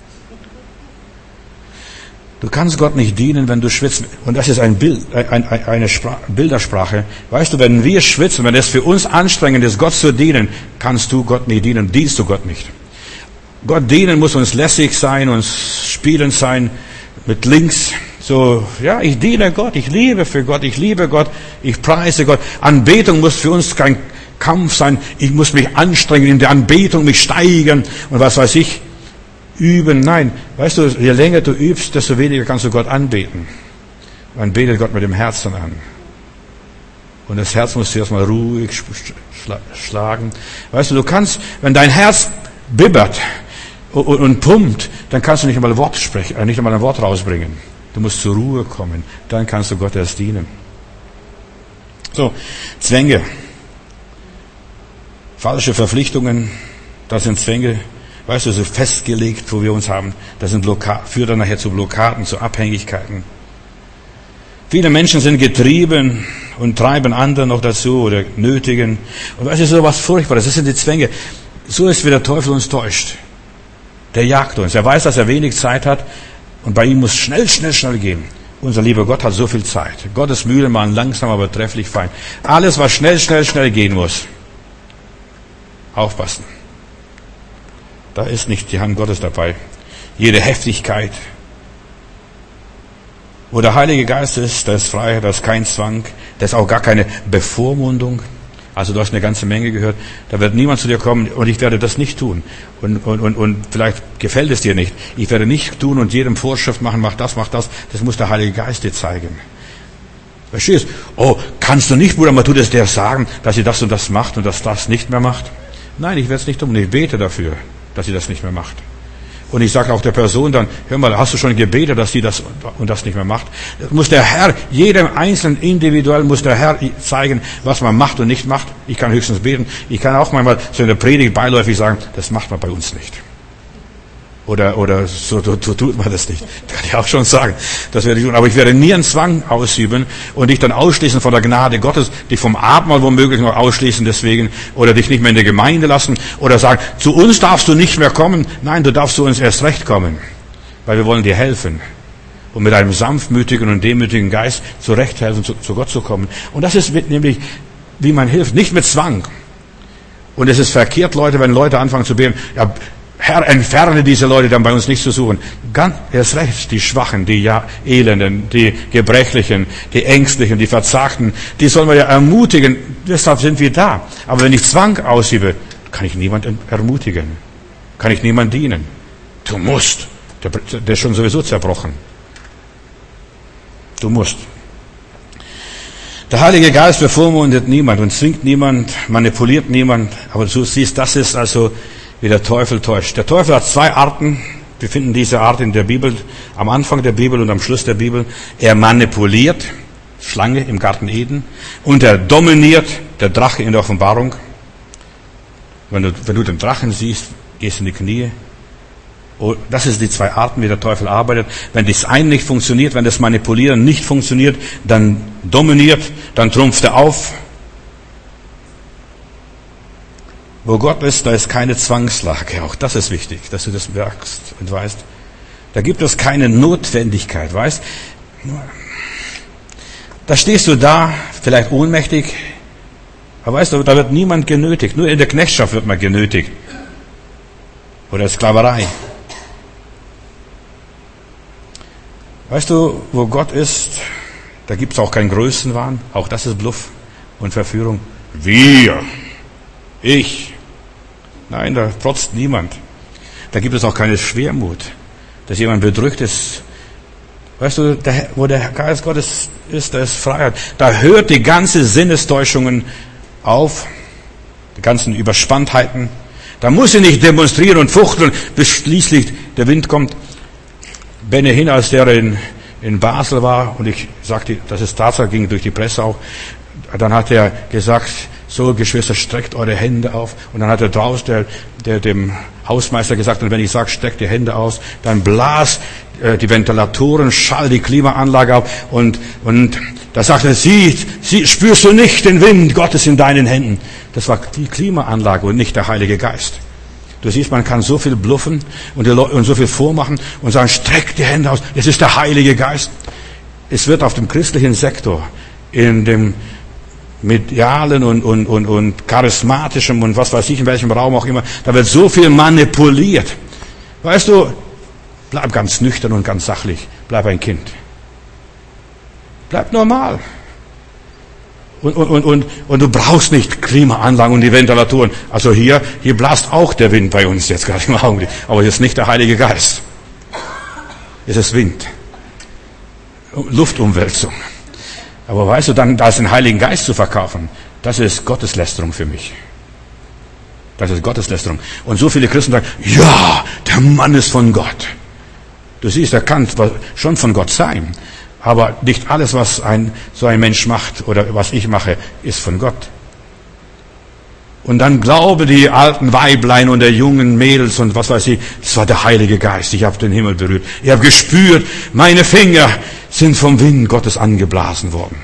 Du kannst Gott nicht dienen, wenn du schwitzt. Und das ist ein Bild, eine Bildersprache. Weißt du, wenn wir schwitzen, wenn es für uns anstrengend ist, Gott zu dienen, kannst du Gott nicht dienen, dienst du Gott nicht. Gott dienen muss uns lässig sein, uns spielend sein, mit links. So, ja, ich diene Gott, ich lebe für Gott, ich liebe Gott, ich preise Gott. Anbetung muss für uns kein Kampf sein. Ich muss mich anstrengen in der Anbetung, mich steigern und was weiß ich. üben. Nein, weißt du, je länger du übst, desto weniger kannst du Gott anbeten. Man betet Gott mit dem Herzen an. Und das Herz muss erstmal ruhig schlagen. Weißt du, du kannst, wenn dein Herz bibbert und pumpt, dann kannst du nicht einmal ein Wort sprechen, nicht einmal ein Wort rausbringen. Du musst zur Ruhe kommen. Dann kannst du Gott erst dienen. So, Zwänge. Falsche Verpflichtungen, das sind Zwänge, weißt du, so festgelegt, wo wir uns haben. Das sind führt dann nachher zu Blockaden, zu Abhängigkeiten. Viele Menschen sind getrieben und treiben andere noch dazu oder nötigen. Und weißt du, so was Furchtbares, das sind die Zwänge. So ist, wie der Teufel uns täuscht. Der jagt uns. Er weiß, dass er wenig Zeit hat und bei ihm muss schnell gehen. Unser lieber Gott hat so viel Zeit. Gottes Mühlen mahlen langsam, aber trefflich fein. Alles, was schnell gehen muss. Aufpassen. Da ist nicht die Hand Gottes dabei. Jede Heftigkeit. Wo der Heilige Geist ist, da ist Freiheit, da ist kein Zwang, da ist auch gar keine Bevormundung. Also du hast eine ganze Menge gehört. Da wird niemand zu dir kommen und ich werde das nicht tun. Und vielleicht gefällt es dir nicht. Ich werde nicht tun und jedem Vorschrift machen, mach das. Das muss der Heilige Geist dir zeigen. Verstehst? Oh, kannst du nicht, Bruder, mal tut es dir sagen, dass sie das und das macht und dass das nicht mehr macht? Nein, ich werde es nicht tun. Ich bete dafür, dass sie das nicht mehr macht. Und ich sage auch der Person dann, hör mal, hast du schon gebetet, dass sie das und das nicht mehr macht? Das muss der Herr, jedem Einzelnen individuell muss der Herr zeigen, was man macht und nicht macht. Ich kann höchstens beten. Ich kann auch manchmal so in der Predigt beiläufig sagen, das macht man bei uns nicht. Oder so tut man das nicht. Das kann ich auch schon sagen. Das werde ich tun. Aber ich werde nie einen Zwang ausüben und dich dann ausschließen von der Gnade Gottes, dich vom Abendmahl womöglich noch ausschließen deswegen oder dich nicht mehr in der Gemeinde lassen oder sagen, zu uns darfst du nicht mehr kommen. Nein, du darfst zu uns erst recht kommen, weil wir wollen dir helfen. Und mit einem sanftmütigen und demütigen Geist zurecht helfen, zu Gott zu kommen. Und das ist nämlich, wie man hilft, nicht mit Zwang. Und es ist verkehrt, Leute, wenn Leute anfangen zu beten, ja, Herr, entferne diese Leute dann bei uns nicht zu suchen. Ganz erst recht die Schwachen, die Elenden, die Gebrechlichen, die Ängstlichen, die Verzagten, die sollen wir ja ermutigen. Deshalb sind wir da. Aber wenn ich Zwang ausübe, kann ich niemanden ermutigen. Kann ich niemandem dienen. Du musst. Der ist schon sowieso zerbrochen. Du musst. Der Heilige Geist bevormundet niemand und zwingt niemand, manipuliert niemand. Aber du siehst, das ist also wie der Teufel täuscht. Der Teufel hat zwei Arten. Wir finden diese Art in der Bibel, am Anfang der Bibel und am Schluss der Bibel. Er manipuliert, Schlange im Garten Eden, und er dominiert, der Drache in der Offenbarung. Wenn du den Drachen siehst, gehst in die Knie. Das ist die zwei Arten, wie der Teufel arbeitet. Wenn das eine nicht funktioniert, wenn das Manipulieren nicht funktioniert, dann dominiert, dann trumpft er auf. Wo Gott ist, da ist keine Zwangslage. Auch das ist wichtig, dass du das merkst und weißt. Da gibt es keine Notwendigkeit, weißt. Da stehst du da, vielleicht ohnmächtig, aber weißt du, da wird niemand genötigt. Nur in der Knechtschaft wird man genötigt. Oder Sklaverei. Weißt du, wo Gott ist, da gibt es auch keinen Größenwahn. Auch das ist Bluff und Verführung. Wir. Ich. Nein, da trotzt niemand. Da gibt es auch keine Schwermut, dass jemand bedrückt ist. Weißt du, wo der Geist Gottes ist, da ist Freiheit. Da hört die ganze Sinnestäuschungen auf, die ganzen Überspanntheiten. Da muss sie nicht demonstrieren und fuchteln, bis schließlich der Wind kommt. Benne Hinn, als der in Basel war, und ich sagte, das ist Tatsache, ging durch die Presse auch, dann hat er gesagt, so, Geschwister, streckt eure Hände auf. Und dann hat er draußen der dem Hausmeister gesagt, und wenn ich sage, streckt die Hände aus, dann blas die Ventilatoren, schall die Klimaanlage auf. Und da sagt er, spürst du nicht den Wind Gottes in deinen Händen. Das war die Klimaanlage und nicht der Heilige Geist. Du siehst, man kann so viel bluffen und so viel vormachen und sagen, streckt die Hände aus. Das ist der Heilige Geist. Es wird auf dem christlichen Sektor, in dem medialen und charismatischem und was weiß ich, in welchem Raum auch immer, da wird so viel manipuliert. Weißt du, bleib ganz nüchtern und ganz sachlich. Bleib ein Kind. Bleib normal. Und du brauchst nicht Klimaanlagen und die Ventilatoren. Also hier blast auch der Wind bei uns jetzt gerade im Augenblick. Aber es ist nicht der Heilige Geist. Es ist Wind. Luftumwälzung. Aber weißt du, dann als den Heiligen Geist zu verkaufen, das ist Gotteslästerung für mich. Das ist Gotteslästerung. Und so viele Christen sagen, ja, der Mann ist von Gott. Du siehst, er kann schon von Gott sein. Aber nicht alles, was so ein Mensch macht oder was ich mache, ist von Gott. Und dann glaube die alten Weiblein und der jungen Mädels und was weiß ich, das war der Heilige Geist. Ich habe den Himmel berührt. Ich habe gespürt, meine Finger sind vom Wind Gottes angeblasen worden.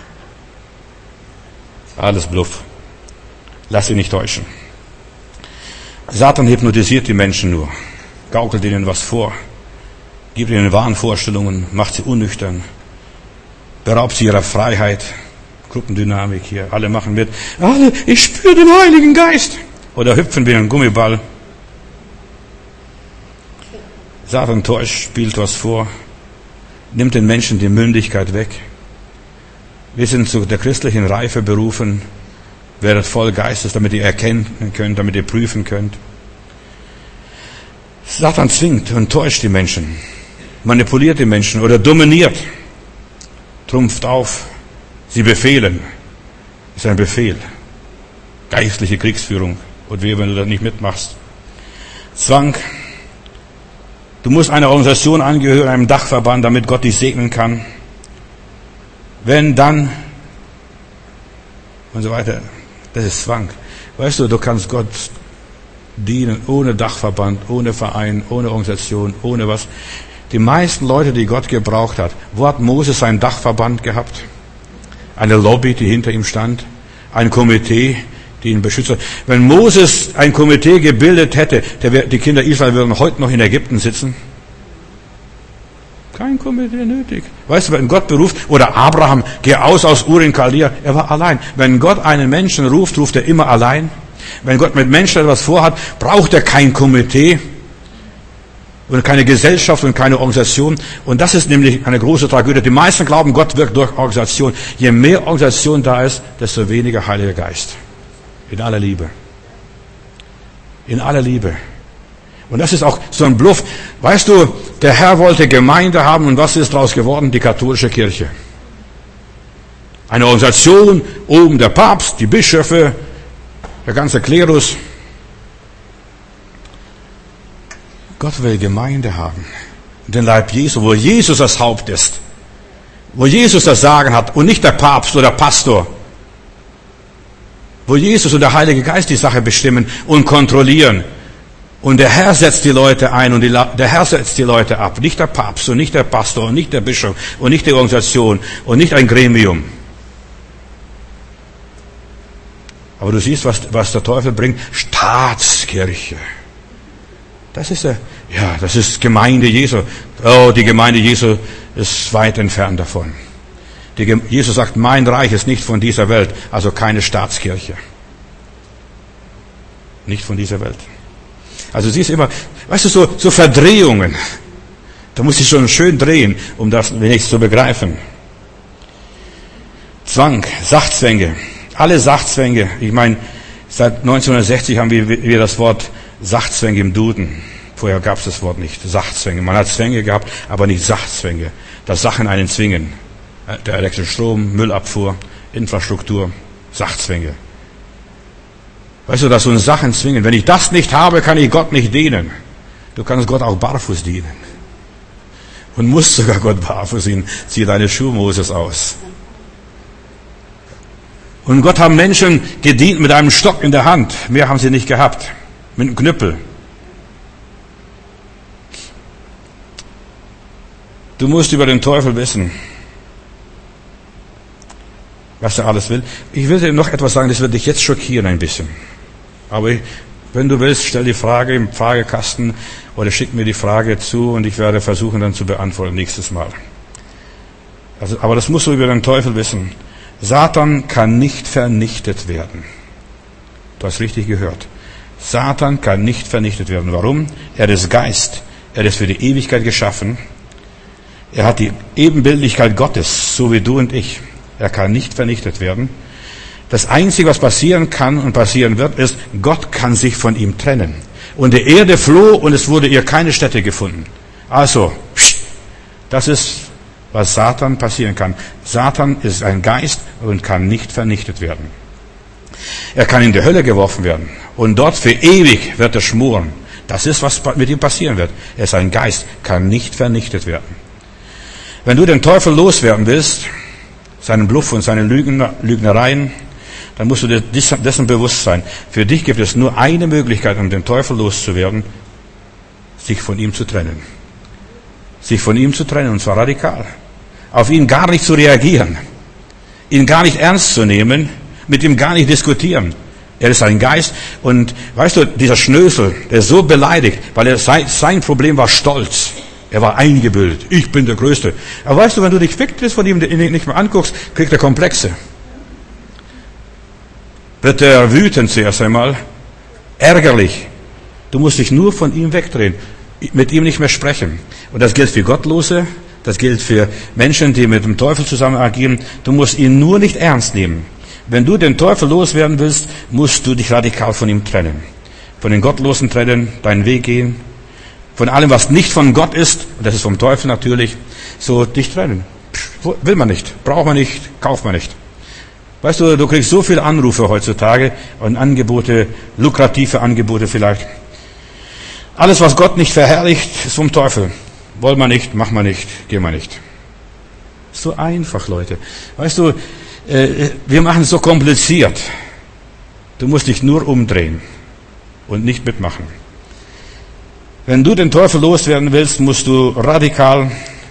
Alles Bluff. Lass dich nicht täuschen. Satan hypnotisiert die Menschen nur, gaukelt ihnen was vor, gibt ihnen Wahnvorstellungen, macht sie unnüchtern, beraubt sie ihrer Freiheit. Gruppendynamik hier, alle machen mit. Alle, ich spüre den Heiligen Geist. Oder hüpfen wie ein Gummiball. Satan täuscht, spielt was vor, nimmt den Menschen die Mündigkeit weg. Wir sind zu der christlichen Reife berufen. Werdet voll Geistes, damit ihr erkennen könnt, damit ihr prüfen könnt. Satan zwingt und täuscht die Menschen, manipuliert die Menschen oder dominiert, trumpft auf. Sie befehlen. Das ist ein Befehl. Geistliche Kriegsführung. Und wehe, wenn du das nicht mitmachst. Zwang. Du musst einer Organisation angehören, einem Dachverband, damit Gott dich segnen kann. Wenn, dann und so weiter. Das ist Zwang. Weißt du, du kannst Gott dienen ohne Dachverband, ohne Verein, ohne Organisation, ohne was. Die meisten Leute, die Gott gebraucht hat, wo hat Moses seinen Dachverband gehabt? Eine Lobby, die hinter ihm stand, ein Komitee, die ihn beschützt hat. Wenn Moses ein Komitee gebildet hätte, die Kinder Israel würden heute noch in Ägypten sitzen. Kein Komitee nötig. Weißt du, wenn Gott beruft, oder Abraham, geh aus Ur in Chaldea, er war allein. Wenn Gott einen Menschen ruft, ruft er immer allein. Wenn Gott mit Menschen etwas vorhat, braucht er kein Komitee und keine Gesellschaft und keine Organisation. Und das ist nämlich eine große Tragödie. Die meisten glauben, Gott wirkt durch Organisation. Je mehr Organisation da ist, desto weniger Heiliger Geist. In aller Liebe. In aller Liebe. Und das ist auch so ein Bluff. Weißt du, der Herr wollte Gemeinde haben und was ist daraus geworden? Die katholische Kirche. Eine Organisation, oben der Papst, die Bischöfe, der ganze Klerus. Gott will Gemeinde haben. Den Leib Jesu, wo Jesus das Haupt ist. Wo Jesus das Sagen hat und nicht der Papst oder der Pastor. Wo Jesus und der Heilige Geist die Sache bestimmen und kontrollieren. Und der Herr setzt die Leute ein und der Herr setzt die Leute ab. Nicht der Papst und nicht der Pastor und nicht der Bischof und nicht die Organisation und nicht ein Gremium. Aber du siehst, was der Teufel bringt. Staatskirche. Das ist Gemeinde Jesu. Oh, die Gemeinde Jesu ist weit entfernt davon. Jesus sagt, mein Reich ist nicht von dieser Welt, also keine Staatskirche. Nicht von dieser Welt. Also siehst du immer, weißt du, so Verdrehungen. Da muss ich schon schön drehen, um das wenigstens zu begreifen. Zwang, Sachzwänge. Alle Sachzwänge. Ich meine, seit 1960 haben wir das Wort Sachzwänge im Duden. Vorher gab es das Wort nicht. Sachzwänge. Man hat Zwänge gehabt, aber nicht Sachzwänge. Dass Sachen einen zwingen. Der elektrische Strom, Müllabfuhr, Infrastruktur, Sachzwänge. Weißt du, dass so Sachen zwingen. Wenn ich das nicht habe, kann ich Gott nicht dienen. Du kannst Gott auch barfuß dienen. Und musst sogar Gott barfuß dienen. Zieh deine Schuhe, Moses, aus. Und Gott haben Menschen gedient mit einem Stock in der Hand. Mehr haben sie nicht gehabt. Mit einem Knüppel. Du musst über den Teufel wissen, was er alles will. Ich will dir noch etwas sagen, das wird dich jetzt schockieren ein bisschen. Aber wenn du willst, stell die Frage im Fragekasten oder schick mir die Frage zu und ich werde versuchen dann zu beantworten nächstes Mal. Also, aber das musst du über den Teufel wissen. Satan kann nicht vernichtet werden. Du hast richtig gehört. Satan kann nicht vernichtet werden. Warum? Er ist Geist. Er ist für die Ewigkeit geschaffen. Er hat die Ebenbildlichkeit Gottes, so wie du und ich. Er kann nicht vernichtet werden. Das Einzige, was passieren kann und passieren wird, ist, Gott kann sich von ihm trennen. Und die Erde floh und es wurde ihr keine Stätte gefunden. Also, das ist, was Satan passieren kann. Satan ist ein Geist und kann nicht vernichtet werden. Er kann in die Hölle geworfen werden. Und dort für ewig wird er schmoren. Das ist, was mit ihm passieren wird. Er ist ein Geist, kann nicht vernichtet werden. Wenn du den Teufel loswerden willst, seinen Bluff und seine Lügnereien, dann musst du dir dessen bewusst sein. Für dich gibt es nur eine Möglichkeit, um den Teufel loszuwerden, sich von ihm zu trennen. Sich von ihm zu trennen, und zwar radikal. Auf ihn gar nicht zu reagieren. Ihn gar nicht ernst zu nehmen, mit ihm gar nicht diskutieren. Er ist ein Geist, und weißt du, dieser Schnösel, der ist so beleidigt, weil sein Problem war Stolz. Er war eingebildet. Ich bin der Größte. Aber weißt du, wenn du dich wirklich von ihm nicht mehr anguckst, kriegt er Komplexe. Wird er wütend zuerst einmal, ärgerlich. Du musst dich nur von ihm wegdrehen, mit ihm nicht mehr sprechen. Und das gilt für Gottlose, das gilt für Menschen, die mit dem Teufel zusammen agieren. Du musst ihn nur nicht ernst nehmen. Wenn du den Teufel loswerden willst, musst du dich radikal von ihm trennen. Von den Gottlosen trennen, deinen Weg gehen. Von allem, was nicht von Gott ist, und das ist vom Teufel natürlich, so dich trennen. Will man nicht, braucht man nicht, kauft man nicht. Weißt du, du kriegst so viele Anrufe heutzutage und Angebote, lukrative Angebote vielleicht. Alles, was Gott nicht verherrlicht, ist vom Teufel. Wollen wir nicht, machen wir nicht, gehen wir nicht. So einfach, Leute. Weißt du, wir machen es so kompliziert. Du musst dich nur umdrehen und nicht mitmachen. Wenn du den Teufel loswerden willst, musst du radikal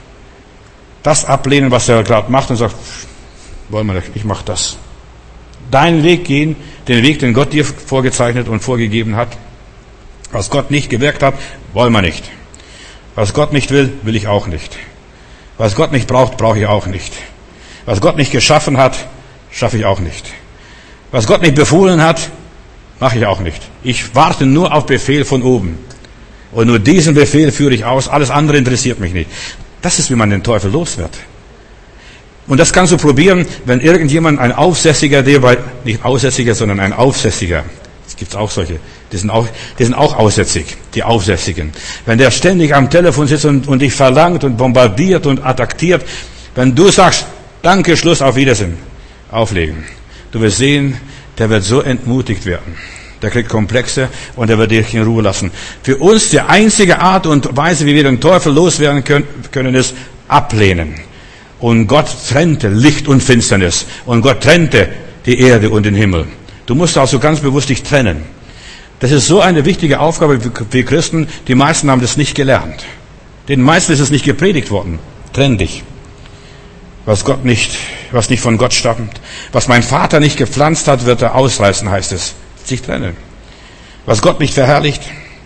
das ablehnen, was er gerade macht, und sagst, wollen wir nicht, ich mache das. Deinen Weg gehen, den Weg, den Gott dir vorgezeichnet und vorgegeben hat. Was Gott nicht gewirkt hat, wollen wir nicht. Was Gott nicht will, will ich auch nicht. Was Gott nicht braucht, brauche ich auch nicht. Was Gott nicht geschaffen hat, schaffe ich auch nicht. Was Gott nicht befohlen hat, mache ich auch nicht. Ich warte nur auf Befehl von oben. Und nur diesen Befehl führe ich aus, alles andere interessiert mich nicht. Das ist, wie man den Teufel los wird. Und das kannst du probieren, wenn irgendjemand, ein Aufsässiger, nicht Aussässiger, sondern ein Aufsässiger, es gibt auch solche, die sind auch aussässig, die Aufsässigen. Wenn der ständig am Telefon sitzt und dich verlangt und bombardiert und attackiert, wenn du sagst, danke, Schluss, auf Wiedersehen, auflegen. Du wirst sehen, der wird so entmutigt werden. Der kriegt Komplexe und er wird dich in Ruhe lassen. Für uns die einzige Art und Weise, wie wir den Teufel loswerden können, ist ablehnen. Und Gott trennte Licht und Finsternis. Und Gott trennte die Erde und den Himmel. Du musst also ganz bewusst dich trennen. Das ist so eine wichtige Aufgabe für Christen. Die meisten haben das nicht gelernt. Den meisten ist es nicht gepredigt worden. Trenn dich. Was nicht von Gott stammt. Was mein Vater nicht gepflanzt hat, wird er ausreißen, heißt es. Sich trennen. Was Gott nicht verherrlicht.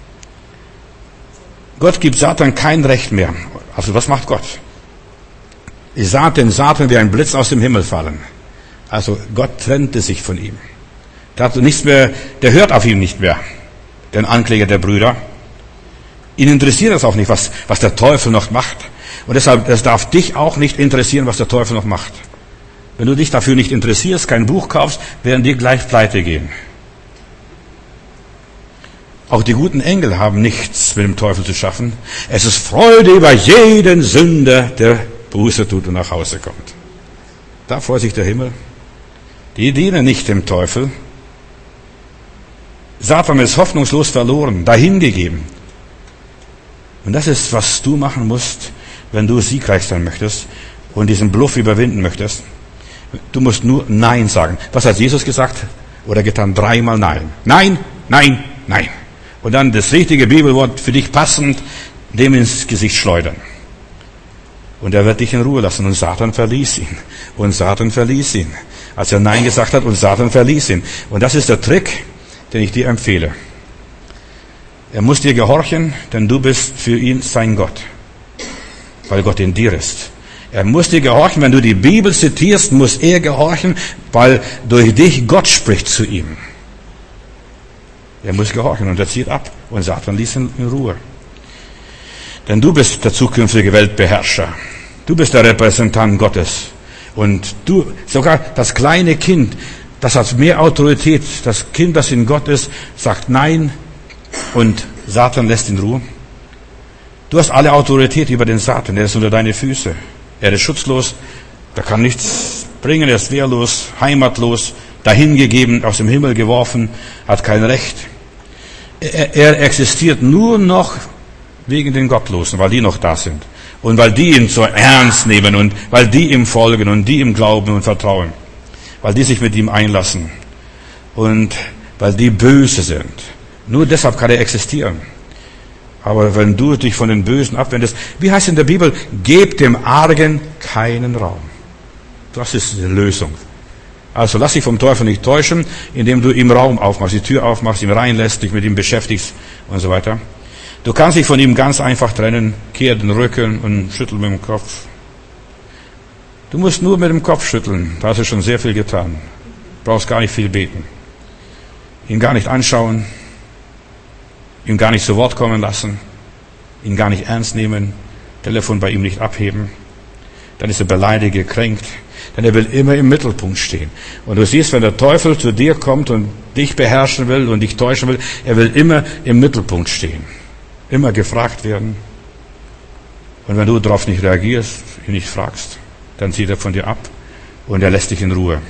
Gott gibt Satan kein Recht mehr. Also was macht Gott? Ich sah den Satan wie ein Blitz aus dem Himmel fallen. Also Gott trennte sich von ihm. Der hat nichts mehr, der hört auf ihn nicht mehr, den Ankläger der Brüder. Ihn interessiert es auch nicht, was der Teufel noch macht. Und deshalb, es darf dich auch nicht interessieren, was der Teufel noch macht. Wenn du dich dafür nicht interessierst, kein Buch kaufst, werden dir gleich pleite gehen. Auch die guten Engel haben nichts mit dem Teufel zu schaffen. Es ist Freude über jeden Sünder, der Buße tut und nach Hause kommt. Da freut sich der Himmel. Die dienen nicht dem Teufel. Satan ist hoffnungslos verloren, dahingegeben. Und das ist, was du machen musst, wenn du siegreich sein möchtest und diesen Bluff überwinden möchtest. Du musst nur Nein sagen. Was hat Jesus gesagt oder getan? 3-mal Nein. Nein, nein, nein. Und dann das richtige Bibelwort für dich passend, dem ins Gesicht schleudern. Und er wird dich in Ruhe lassen. Und Satan verließ ihn. Und Satan verließ ihn. Als er Nein gesagt hat, und Satan verließ ihn. Und das ist der Trick, den ich dir empfehle. Er muss dir gehorchen, denn du bist für ihn sein Gott. Weil Gott in dir ist. Er muss dir gehorchen, wenn du die Bibel zitierst, muss er gehorchen, weil durch dich Gott spricht zu ihm. Er muss gehorchen und er zieht ab. Und Satan ließ ihn in Ruhe. Denn du bist der zukünftige Weltbeherrscher. Du bist der Repräsentant Gottes. Und du, sogar das kleine Kind, Das hat mehr Autorität. Das Kind, das in Gott ist, sagt Nein und Satan lässt ihn in Ruhe. Du hast alle Autorität über den Satan. Er ist unter deine Füße. Er ist schutzlos. Der kann nichts bringen. Er ist wehrlos, heimatlos, dahingegeben, aus dem Himmel geworfen, hat kein Recht. Er existiert nur noch wegen den Gottlosen, weil die noch da sind. Und weil die ihn so ernst nehmen und weil die ihm folgen und die ihm glauben und vertrauen. Weil die sich mit ihm einlassen. Und weil die böse sind. Nur deshalb kann er existieren. Aber wenn du dich von den Bösen abwendest, wie heißt in der Bibel, gebt dem Argen keinen Raum. Das ist die Lösung. Also lass dich vom Teufel nicht täuschen, indem du ihm Raum aufmachst, die Tür aufmachst, ihn reinlässt, dich mit ihm beschäftigst und so weiter. Du kannst dich von ihm ganz einfach trennen, kehr den Rücken und schüttel mit dem Kopf. Du musst nur mit dem Kopf schütteln, da hast du schon sehr viel getan. Du brauchst gar nicht viel beten. Ihn gar nicht anschauen, ihn gar nicht zu Wort kommen lassen, ihn gar nicht ernst nehmen, Telefon bei ihm nicht abheben. Dann ist er beleidigt, gekränkt, denn er will immer im Mittelpunkt stehen. Und du siehst, wenn der Teufel zu dir kommt und dich beherrschen will und dich täuschen will, er will immer im Mittelpunkt stehen, immer gefragt werden. Und wenn du darauf nicht reagierst, ihn nicht fragst, dann zieht er von dir ab und er lässt dich in Ruhe.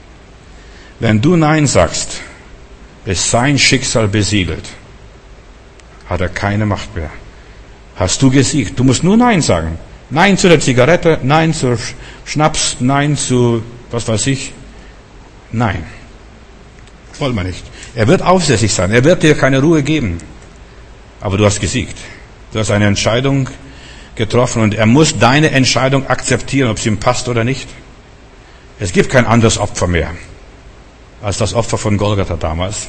Wenn du Nein sagst, ist sein Schicksal besiegelt. Hat er keine Macht mehr. Hast du gesiegt. Du musst nur Nein sagen. Nein zu der Zigarette, Nein zu Schnaps, Nein zu, was weiß ich. Nein. Wollen wir nicht. Er wird aufsässig sein. Er wird dir keine Ruhe geben. Aber du hast gesiegt. Du hast eine Entscheidung getroffen und er muss deine Entscheidung akzeptieren, ob es ihm passt oder nicht. Es gibt kein anderes Opfer mehr als das Opfer von Golgatha damals.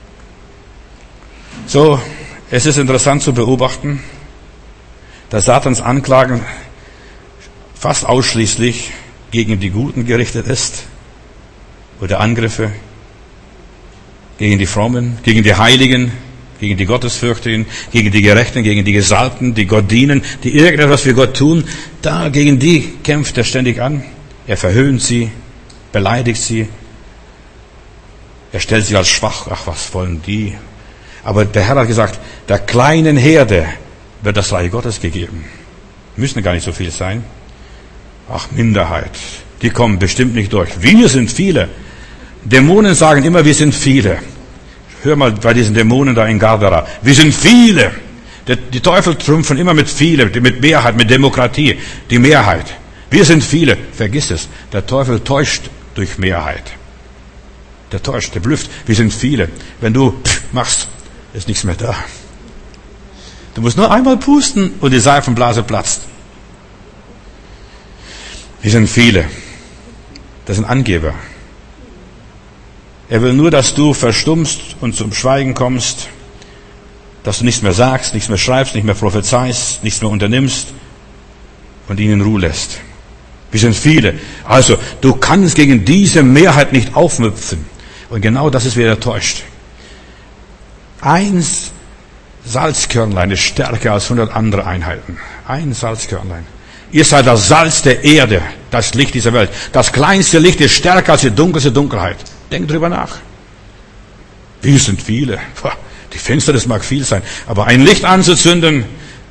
So, es ist interessant zu beobachten, dass Satans Anklagen fast ausschließlich gegen die Guten gerichtet ist oder Angriffe gegen die Frommen, gegen die Heiligen, gegen die Gottesfürchtigen, gegen die Gerechten, gegen die Gesalbten, die Gott dienen, die irgendetwas für Gott tun. Da gegen die kämpft er ständig an. Er verhöhnt sie, beleidigt sie. Er stellt sie als schwach. Ach, was wollen die? Aber der Herr hat gesagt, der kleinen Herde wird das Reich Gottes gegeben. Müssen gar nicht so viel sein. Ach, Minderheit. Die kommen bestimmt nicht durch. Wir sind viele. Dämonen sagen immer, wir sind viele. Hör mal bei diesen Dämonen da in Gadara. Wir sind viele. Die Teufel trümpfen immer mit viele, mit Mehrheit, mit Demokratie. Die Mehrheit. Wir sind viele. Vergiss es. Der Teufel täuscht durch Mehrheit. Der täuscht, der blüfft. Wir sind viele. Wenn du machst, ist nichts mehr da. Du musst nur einmal pusten und die Seifenblase platzt. Wir sind viele. Das sind Angeber. Er will nur, dass du verstummst und zum Schweigen kommst, dass du nichts mehr sagst, nichts mehr schreibst, nicht mehr prophezeist, nichts mehr unternimmst und ihn in Ruhe lässt. Wir sind viele. Also, du kannst gegen diese Mehrheit nicht aufmüpfen. Und genau das ist, wer er täuscht. Ein Salzkörnlein ist stärker als 100 andere Einheiten. Ein Salzkörnlein. Ihr seid das Salz der Erde, das Licht dieser Welt. Das kleinste Licht ist stärker als die dunkelste Dunkelheit. Denk drüber nach. Wir sind viele. Die Finsternis mag viel sein, aber ein Licht anzuzünden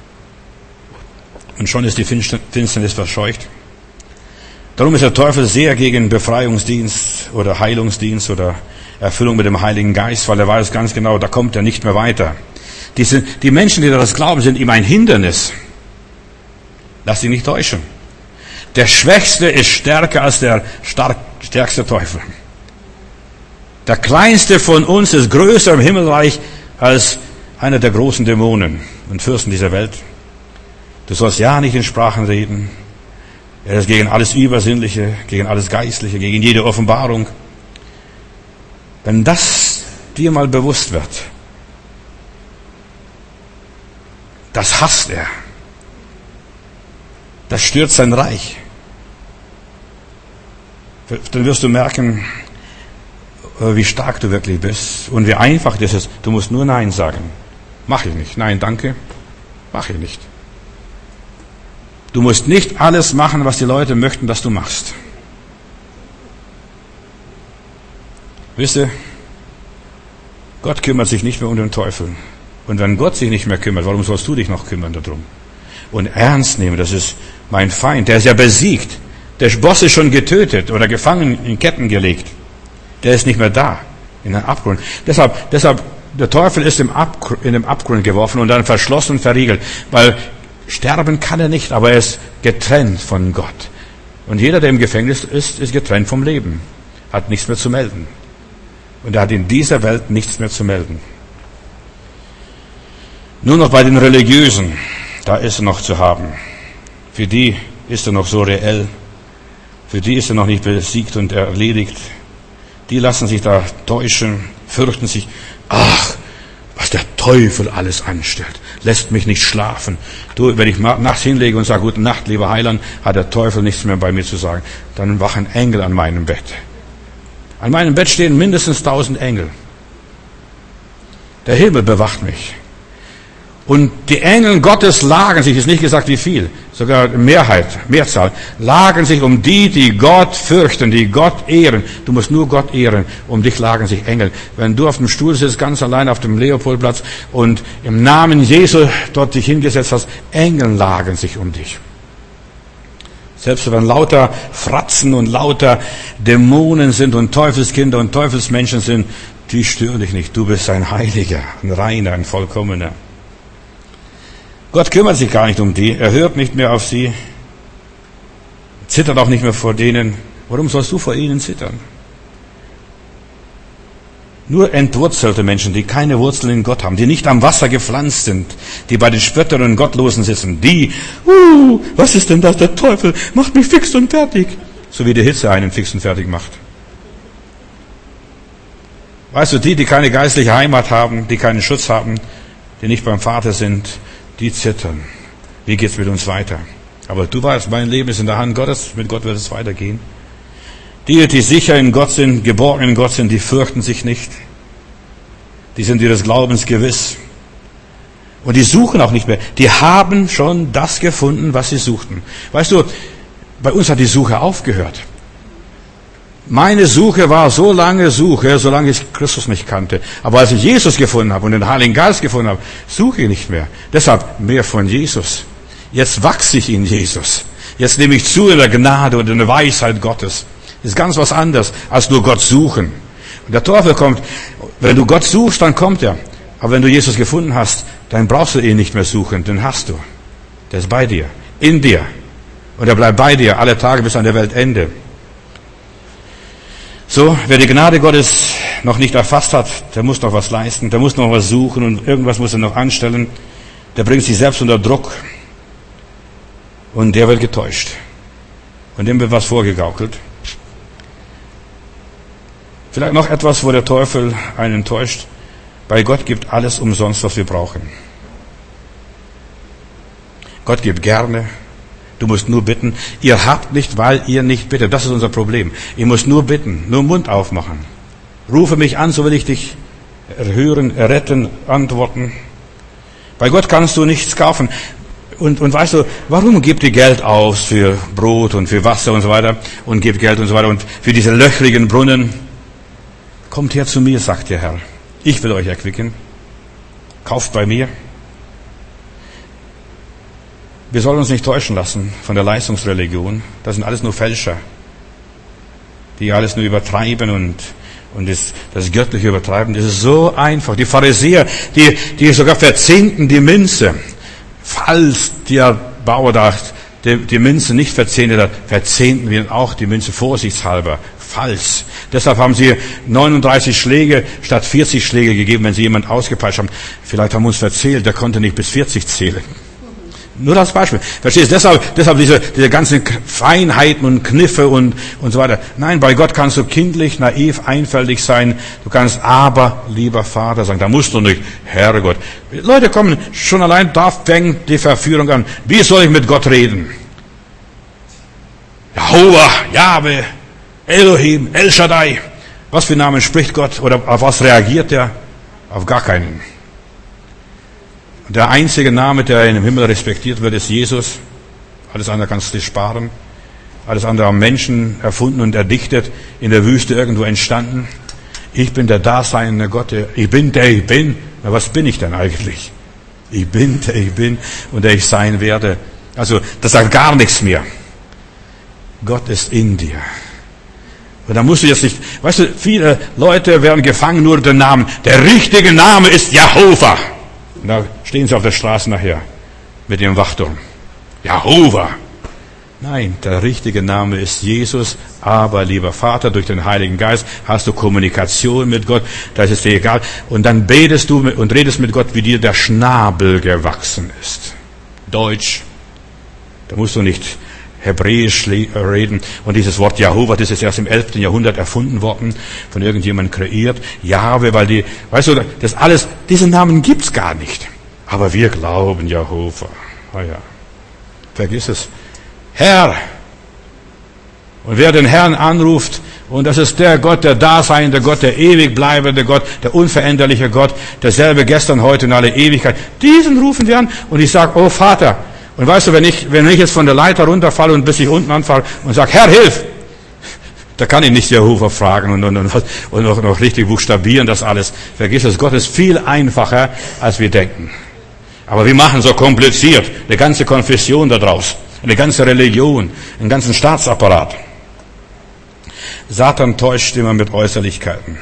und schon ist die Finsternis verscheucht. Darum ist der Teufel sehr gegen Befreiungsdienst oder Heilungsdienst oder Erfüllung mit dem Heiligen Geist, weil er weiß ganz genau, da kommt er nicht mehr weiter. Die Menschen, die das glauben, sind ihm ein Hindernis. Lass dich nicht täuschen. Der Schwächste ist stärker als der stärkste Teufel. Der Kleinste von uns ist größer im Himmelreich als einer der großen Dämonen und Fürsten dieser Welt. Du sollst ja nicht in Sprachen reden. Er ist gegen alles Übersinnliche, gegen alles Geistliche, gegen jede Offenbarung. Wenn das dir mal bewusst wird, das hasst er. Das stürzt sein Reich. Dann wirst du merken, wie stark du wirklich bist und wie einfach das ist. Du musst nur Nein sagen. Mach ich nicht. Nein, danke. Mach ich nicht. Du musst nicht alles machen, was die Leute möchten, dass du machst. Wisst ihr, Gott kümmert sich nicht mehr um den Teufel. Und wenn Gott sich nicht mehr kümmert, warum sollst du dich noch kümmern darum? Und ernst nehmen, das ist mein Feind, der ist ja besiegt. Der Boss ist schon getötet oder gefangen in Ketten gelegt. Der ist nicht mehr da, in den Abgrund. Deshalb, der Teufel ist in den Abgrund geworfen und dann verschlossen und verriegelt. Weil sterben kann er nicht, aber er ist getrennt von Gott. Und jeder, der im Gefängnis ist getrennt vom Leben. Hat nichts mehr zu melden. Und er hat in dieser Welt nichts mehr zu melden. Nur noch bei den Religiösen, da ist er noch zu haben. Für die ist er noch so reell. Für die ist er noch nicht besiegt und erledigt. Die lassen sich da täuschen, fürchten sich. Ach, was der Teufel alles anstellt. Lässt mich nicht schlafen. Du, wenn ich nachts hinlege und sage, gute Nacht, lieber Heiland, hat der Teufel nichts mehr bei mir zu sagen. Dann wachen Engel an meinem Bett. An meinem Bett stehen mindestens 1000 Engel. Der Himmel bewacht mich. Und die Engel Gottes lagen sich, ist nicht gesagt wie viel, sogar Mehrzahl, lagen sich um die Gott fürchten, die Gott ehren. Du musst nur Gott ehren, um dich lagen sich Engel. Wenn du auf dem Stuhl sitzt, ganz allein auf dem Leopoldplatz und im Namen Jesu dort dich hingesetzt hast, Engel lagen sich um dich. Selbst wenn lauter Fratzen und lauter Dämonen sind und Teufelskinder und Teufelsmenschen sind, die stören dich nicht. Du bist ein Heiliger, ein Reiner, ein Vollkommener. Gott kümmert sich gar nicht um die. Er hört nicht mehr auf sie. Zittert auch nicht mehr vor denen. Warum sollst du vor ihnen zittern? Nur entwurzelte Menschen, die keine Wurzeln in Gott haben, die nicht am Wasser gepflanzt sind, die bei den Spöttern und Gottlosen sitzen, die, was ist denn das? Der Teufel macht mich fix und fertig. So wie die Hitze einen fix und fertig macht. Weißt du, die keine geistliche Heimat haben, die keinen Schutz haben, die nicht beim Vater sind, die zittern. Wie geht's mit uns weiter? Aber du weißt, mein Leben ist in der Hand Gottes, mit Gott wird es weitergehen. Die sicher in Gott sind, geborgen in Gott sind, die fürchten sich nicht. Die sind ihres Glaubens gewiss. Und die suchen auch nicht mehr. Die haben schon das gefunden, was sie suchten. Weißt du, bei uns hat die Suche aufgehört. Meine Suche war so lange Suche, solange ich Christus nicht kannte. Aber als ich Jesus gefunden habe und den Heiligen Geist gefunden habe, suche ich nicht mehr. Deshalb mehr von Jesus. Jetzt wachse ich in Jesus. Jetzt nehme ich zu in der Gnade und in der Weisheit Gottes. Das ist ganz was anderes, als nur Gott suchen. Und der Teufel kommt, wenn du Gott suchst, dann kommt er. Aber wenn du Jesus gefunden hast, dann brauchst du ihn nicht mehr suchen, den hast du. Der ist bei dir, in dir. Und er bleibt bei dir alle Tage bis an der Weltende. So, wer die Gnade Gottes noch nicht erfasst hat, der muss noch was leisten, der muss noch was suchen und irgendwas muss er noch anstellen. Der bringt sich selbst unter Druck und der wird getäuscht. Und dem wird was vorgegaukelt. Vielleicht noch etwas, wo der Teufel einen täuscht. Bei Gott gibt alles umsonst, was wir brauchen. Gott gibt gerne. Du musst nur bitten. Ihr habt nicht, weil ihr nicht bittet. Das ist unser Problem. Ihr müsst nur bitten, nur Mund aufmachen. Rufe mich an, so will ich dich erhören, erretten, antworten. Bei Gott kannst du nichts kaufen. Und weißt du, warum gebt ihr Geld aus für Brot und für Wasser und so weiter und gebt Geld und so weiter und für diese löchrigen Brunnen? Kommt her zu mir, sagt der Herr. Ich will euch erquicken. Kauft bei mir. Wir sollen uns nicht täuschen lassen von der Leistungsreligion. Das sind alles nur Fälscher, die alles nur übertreiben und das Göttliche übertreiben. Das ist so einfach. Die Pharisäer, die sogar verzehnten die Münze. Falls der Bauer da die Münze nicht verzehntet hat, verzehnten wir auch die Münze vorsichtshalber. Falls. Deshalb haben sie 39 Schläge statt 40 Schläge gegeben, wenn sie jemand ausgepeitscht haben. Vielleicht haben wir uns verzählt, der konnte nicht bis 40 zählen. Nur das Beispiel. Verstehst du? Deshalb diese ganzen Feinheiten und Kniffe und so weiter. Nein, bei Gott kannst du kindlich, naiv, einfältig sein. Du kannst aber, lieber Vater, sagen. Da musst du nicht, Herrgott. Leute kommen, schon allein da fängt die Verführung an. Wie soll ich mit Gott reden? Jehova, Jahwe, Elohim, El Shaddai. Was für Namen spricht Gott? Oder auf was reagiert er? Auf gar keinen. Der einzige Name, der im Himmel respektiert wird, ist Jesus. Alles andere kannst du dir sparen. Alles andere haben Menschen erfunden und erdichtet, in der Wüste irgendwo entstanden. Ich bin der daseinende Gott, ich bin der ich bin. Na, was bin ich denn eigentlich? Ich bin der ich bin und der ich sein werde. Also, das sagt gar nichts mehr. Gott ist in dir. Und da musst du jetzt nicht, weißt du, viele Leute werden gefangen nur den Namen. Der richtige Name ist Jehova. Und da stehen sie auf der Straße nachher mit ihrem Wachturm. Jehova. Nein, der richtige Name ist Jesus. Aber, lieber Vater, durch den Heiligen Geist hast du Kommunikation mit Gott. Das ist dir egal. Und dann betest du und redest mit Gott, wie dir der Schnabel gewachsen ist. Deutsch. Da musst du nicht Hebräisch reden. Und dieses Wort Jehova, das ist erst im 11. Jahrhundert erfunden worden, von irgendjemandem kreiert. Jahwe, weil die, weißt du, das alles, diesen Namen gibt's gar nicht. Aber wir glauben Jehova. Ah ja. Vergiss es. Herr. Und wer den Herrn anruft, und das ist der Gott, der Daseinende Gott, der ewig bleibende Gott, der unveränderliche Gott, derselbe gestern, heute und alle Ewigkeit. Diesen rufen wir an und ich sage, oh Vater. Und weißt du, wenn ich jetzt von der Leiter runterfalle und bis ich unten anfalle und sage, Herr, hilf! Da kann ich nicht Jehova fragen und noch richtig buchstabieren, das alles. Vergiss es, Gott ist viel einfacher, als wir denken. Aber wir machen so kompliziert, eine ganze Konfession da draus, eine ganze Religion, einen ganzen Staatsapparat. Satan täuscht immer mit Äußerlichkeiten.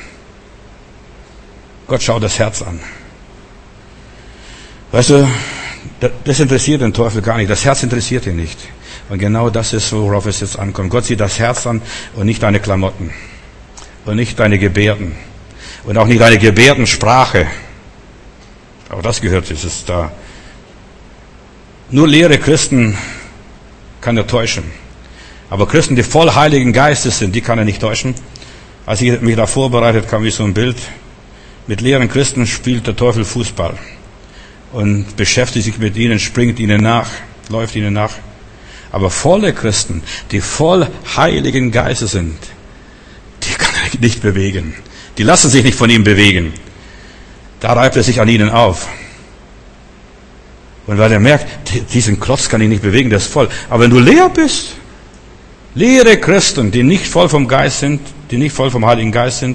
Gott schaut das Herz an. Weißt du, das interessiert den Teufel gar nicht. Das Herz interessiert ihn nicht. Und genau das ist, worauf es jetzt ankommt. Gott sieht das Herz an und nicht deine Klamotten. Und nicht deine Gebärden. Und auch nicht deine Gebärdensprache. Auch das gehört, es ist da. Nur leere Christen kann er täuschen. Aber Christen, die voll Heiligen Geistes sind, die kann er nicht täuschen. Als ich mich da vorbereitet, kam wie so ein Bild. Mit leeren Christen spielt der Teufel Fußball. Und beschäftigt sich mit ihnen, springt ihnen nach, läuft ihnen nach. Aber volle Christen, die voll Heiligen Geistes sind, die kann er nicht bewegen. Die lassen sich nicht von ihm bewegen. Da reibt er sich an ihnen auf. Und weil er merkt, diesen Klotz kann ich nicht bewegen, der ist voll. Aber wenn du leer bist, leere Christen, die nicht voll vom Geist sind, die nicht voll vom Heiligen Geist sind,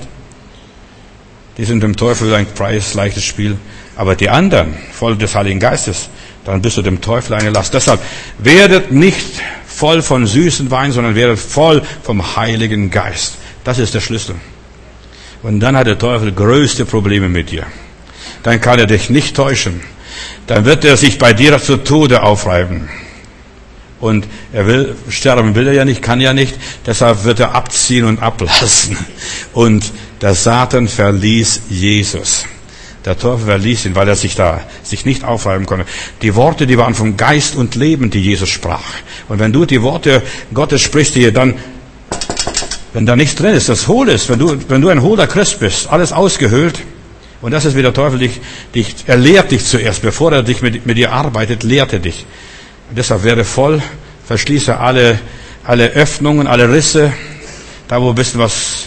die sind dem Teufel ein preisleichtes Spiel. Aber die anderen, voll des Heiligen Geistes, dann bist du dem Teufel eine Last. Deshalb, werdet nicht voll von süßen Wein, sondern werdet voll vom Heiligen Geist. Das ist der Schlüssel. Und dann hat der Teufel größte Probleme mit dir. Dann kann er dich nicht täuschen. Dann wird er sich bei dir zu Tode aufreiben. Und sterben will er ja nicht, kann ja nicht. Deshalb wird er abziehen und ablassen. Und der Satan verließ Jesus. Der Teufel verließ ihn, weil er sich nicht aufreiben konnte. Die Worte, die waren vom Geist und Leben, die Jesus sprach. Und wenn du die Worte Gottes sprichst, die dann, wenn da nichts drin ist, das hohl ist, wenn du ein hohler Christ bist, alles ausgehöhlt, und das ist wie der Teufel er lehrt dich zuerst, bevor er dich mit dir arbeitet, lehrt er dich. Und deshalb werde voll, verschließe alle Öffnungen, alle Risse, da wo ein bisschen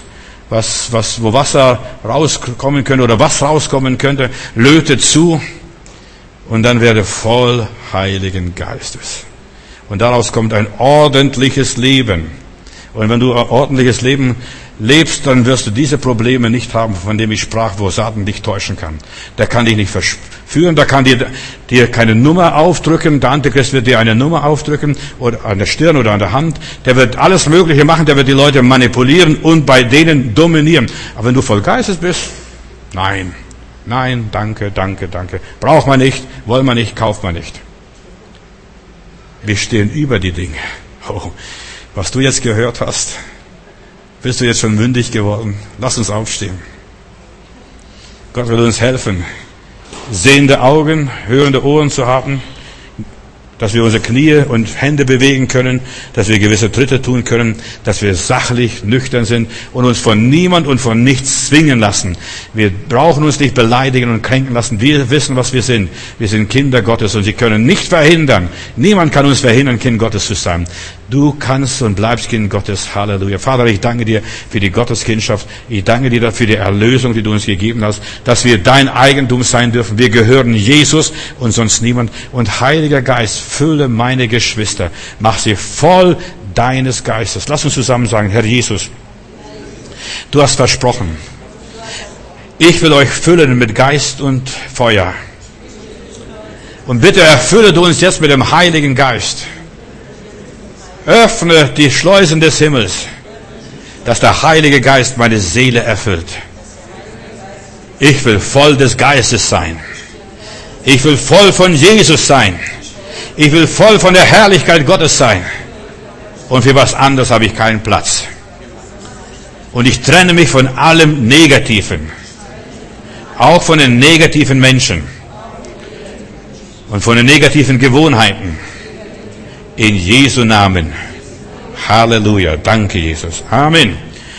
wo Wasser rauskommen könnte oder was rauskommen könnte, löte zu und dann werde voll Heiligen Geistes. Und daraus kommt ein ordentliches Leben. Und wenn du ein ordentliches Leben lebst, dann wirst du diese Probleme nicht haben, von dem ich sprach, wo Satan dich täuschen kann. Der kann dich nicht verführen, der kann dir keine Nummer aufdrücken, der Antichrist wird dir eine Nummer aufdrücken, oder an der Stirn oder an der Hand, der wird alles Mögliche machen, der wird die Leute manipulieren und bei denen dominieren. Aber wenn du voll Geistes bist, nein, danke, braucht man nicht, wollen wir nicht, kauft man nicht. Wir stehen über die Dinge. Oh, was du jetzt gehört hast, bist du jetzt schon mündig geworden? Lass uns aufstehen. Gott will uns helfen, sehende Augen, hörende Ohren zu haben, dass wir unsere Knie und Hände bewegen können, dass wir gewisse Tritte tun können, dass wir sachlich, nüchtern sind und uns von niemand und von nichts zwingen lassen. Wir brauchen uns nicht beleidigen und kränken lassen. Wir wissen, was wir sind. Wir sind Kinder Gottes und sie können nicht verhindern. Niemand kann uns verhindern, Kind Gottes zu sein. Du kannst und bleibst Kind Gottes. Halleluja. Vater, ich danke dir für die Gotteskindschaft. Ich danke dir für die Erlösung, die du uns gegeben hast, dass wir dein Eigentum sein dürfen. Wir gehören Jesus und sonst niemand. Und Heiliger Geist, fülle meine Geschwister. Mach sie voll deines Geistes. Lass uns zusammen sagen, Herr Jesus, du hast versprochen, Ich will euch füllen mit Geist und Feuer. Und bitte erfülle du uns jetzt mit dem Heiligen Geist. Öffne die Schleusen des Himmels, dass der Heilige Geist meine Seele erfüllt. Ich will voll des Geistes sein. Ich will voll von Jesus sein. Ich will voll von der Herrlichkeit Gottes sein. Und für was anderes habe ich keinen Platz. Und ich trenne mich von allem Negativen. Auch von den negativen Menschen. Und von den negativen Gewohnheiten. In Jesu Namen. Halleluja. Danke, Jesus. Amen.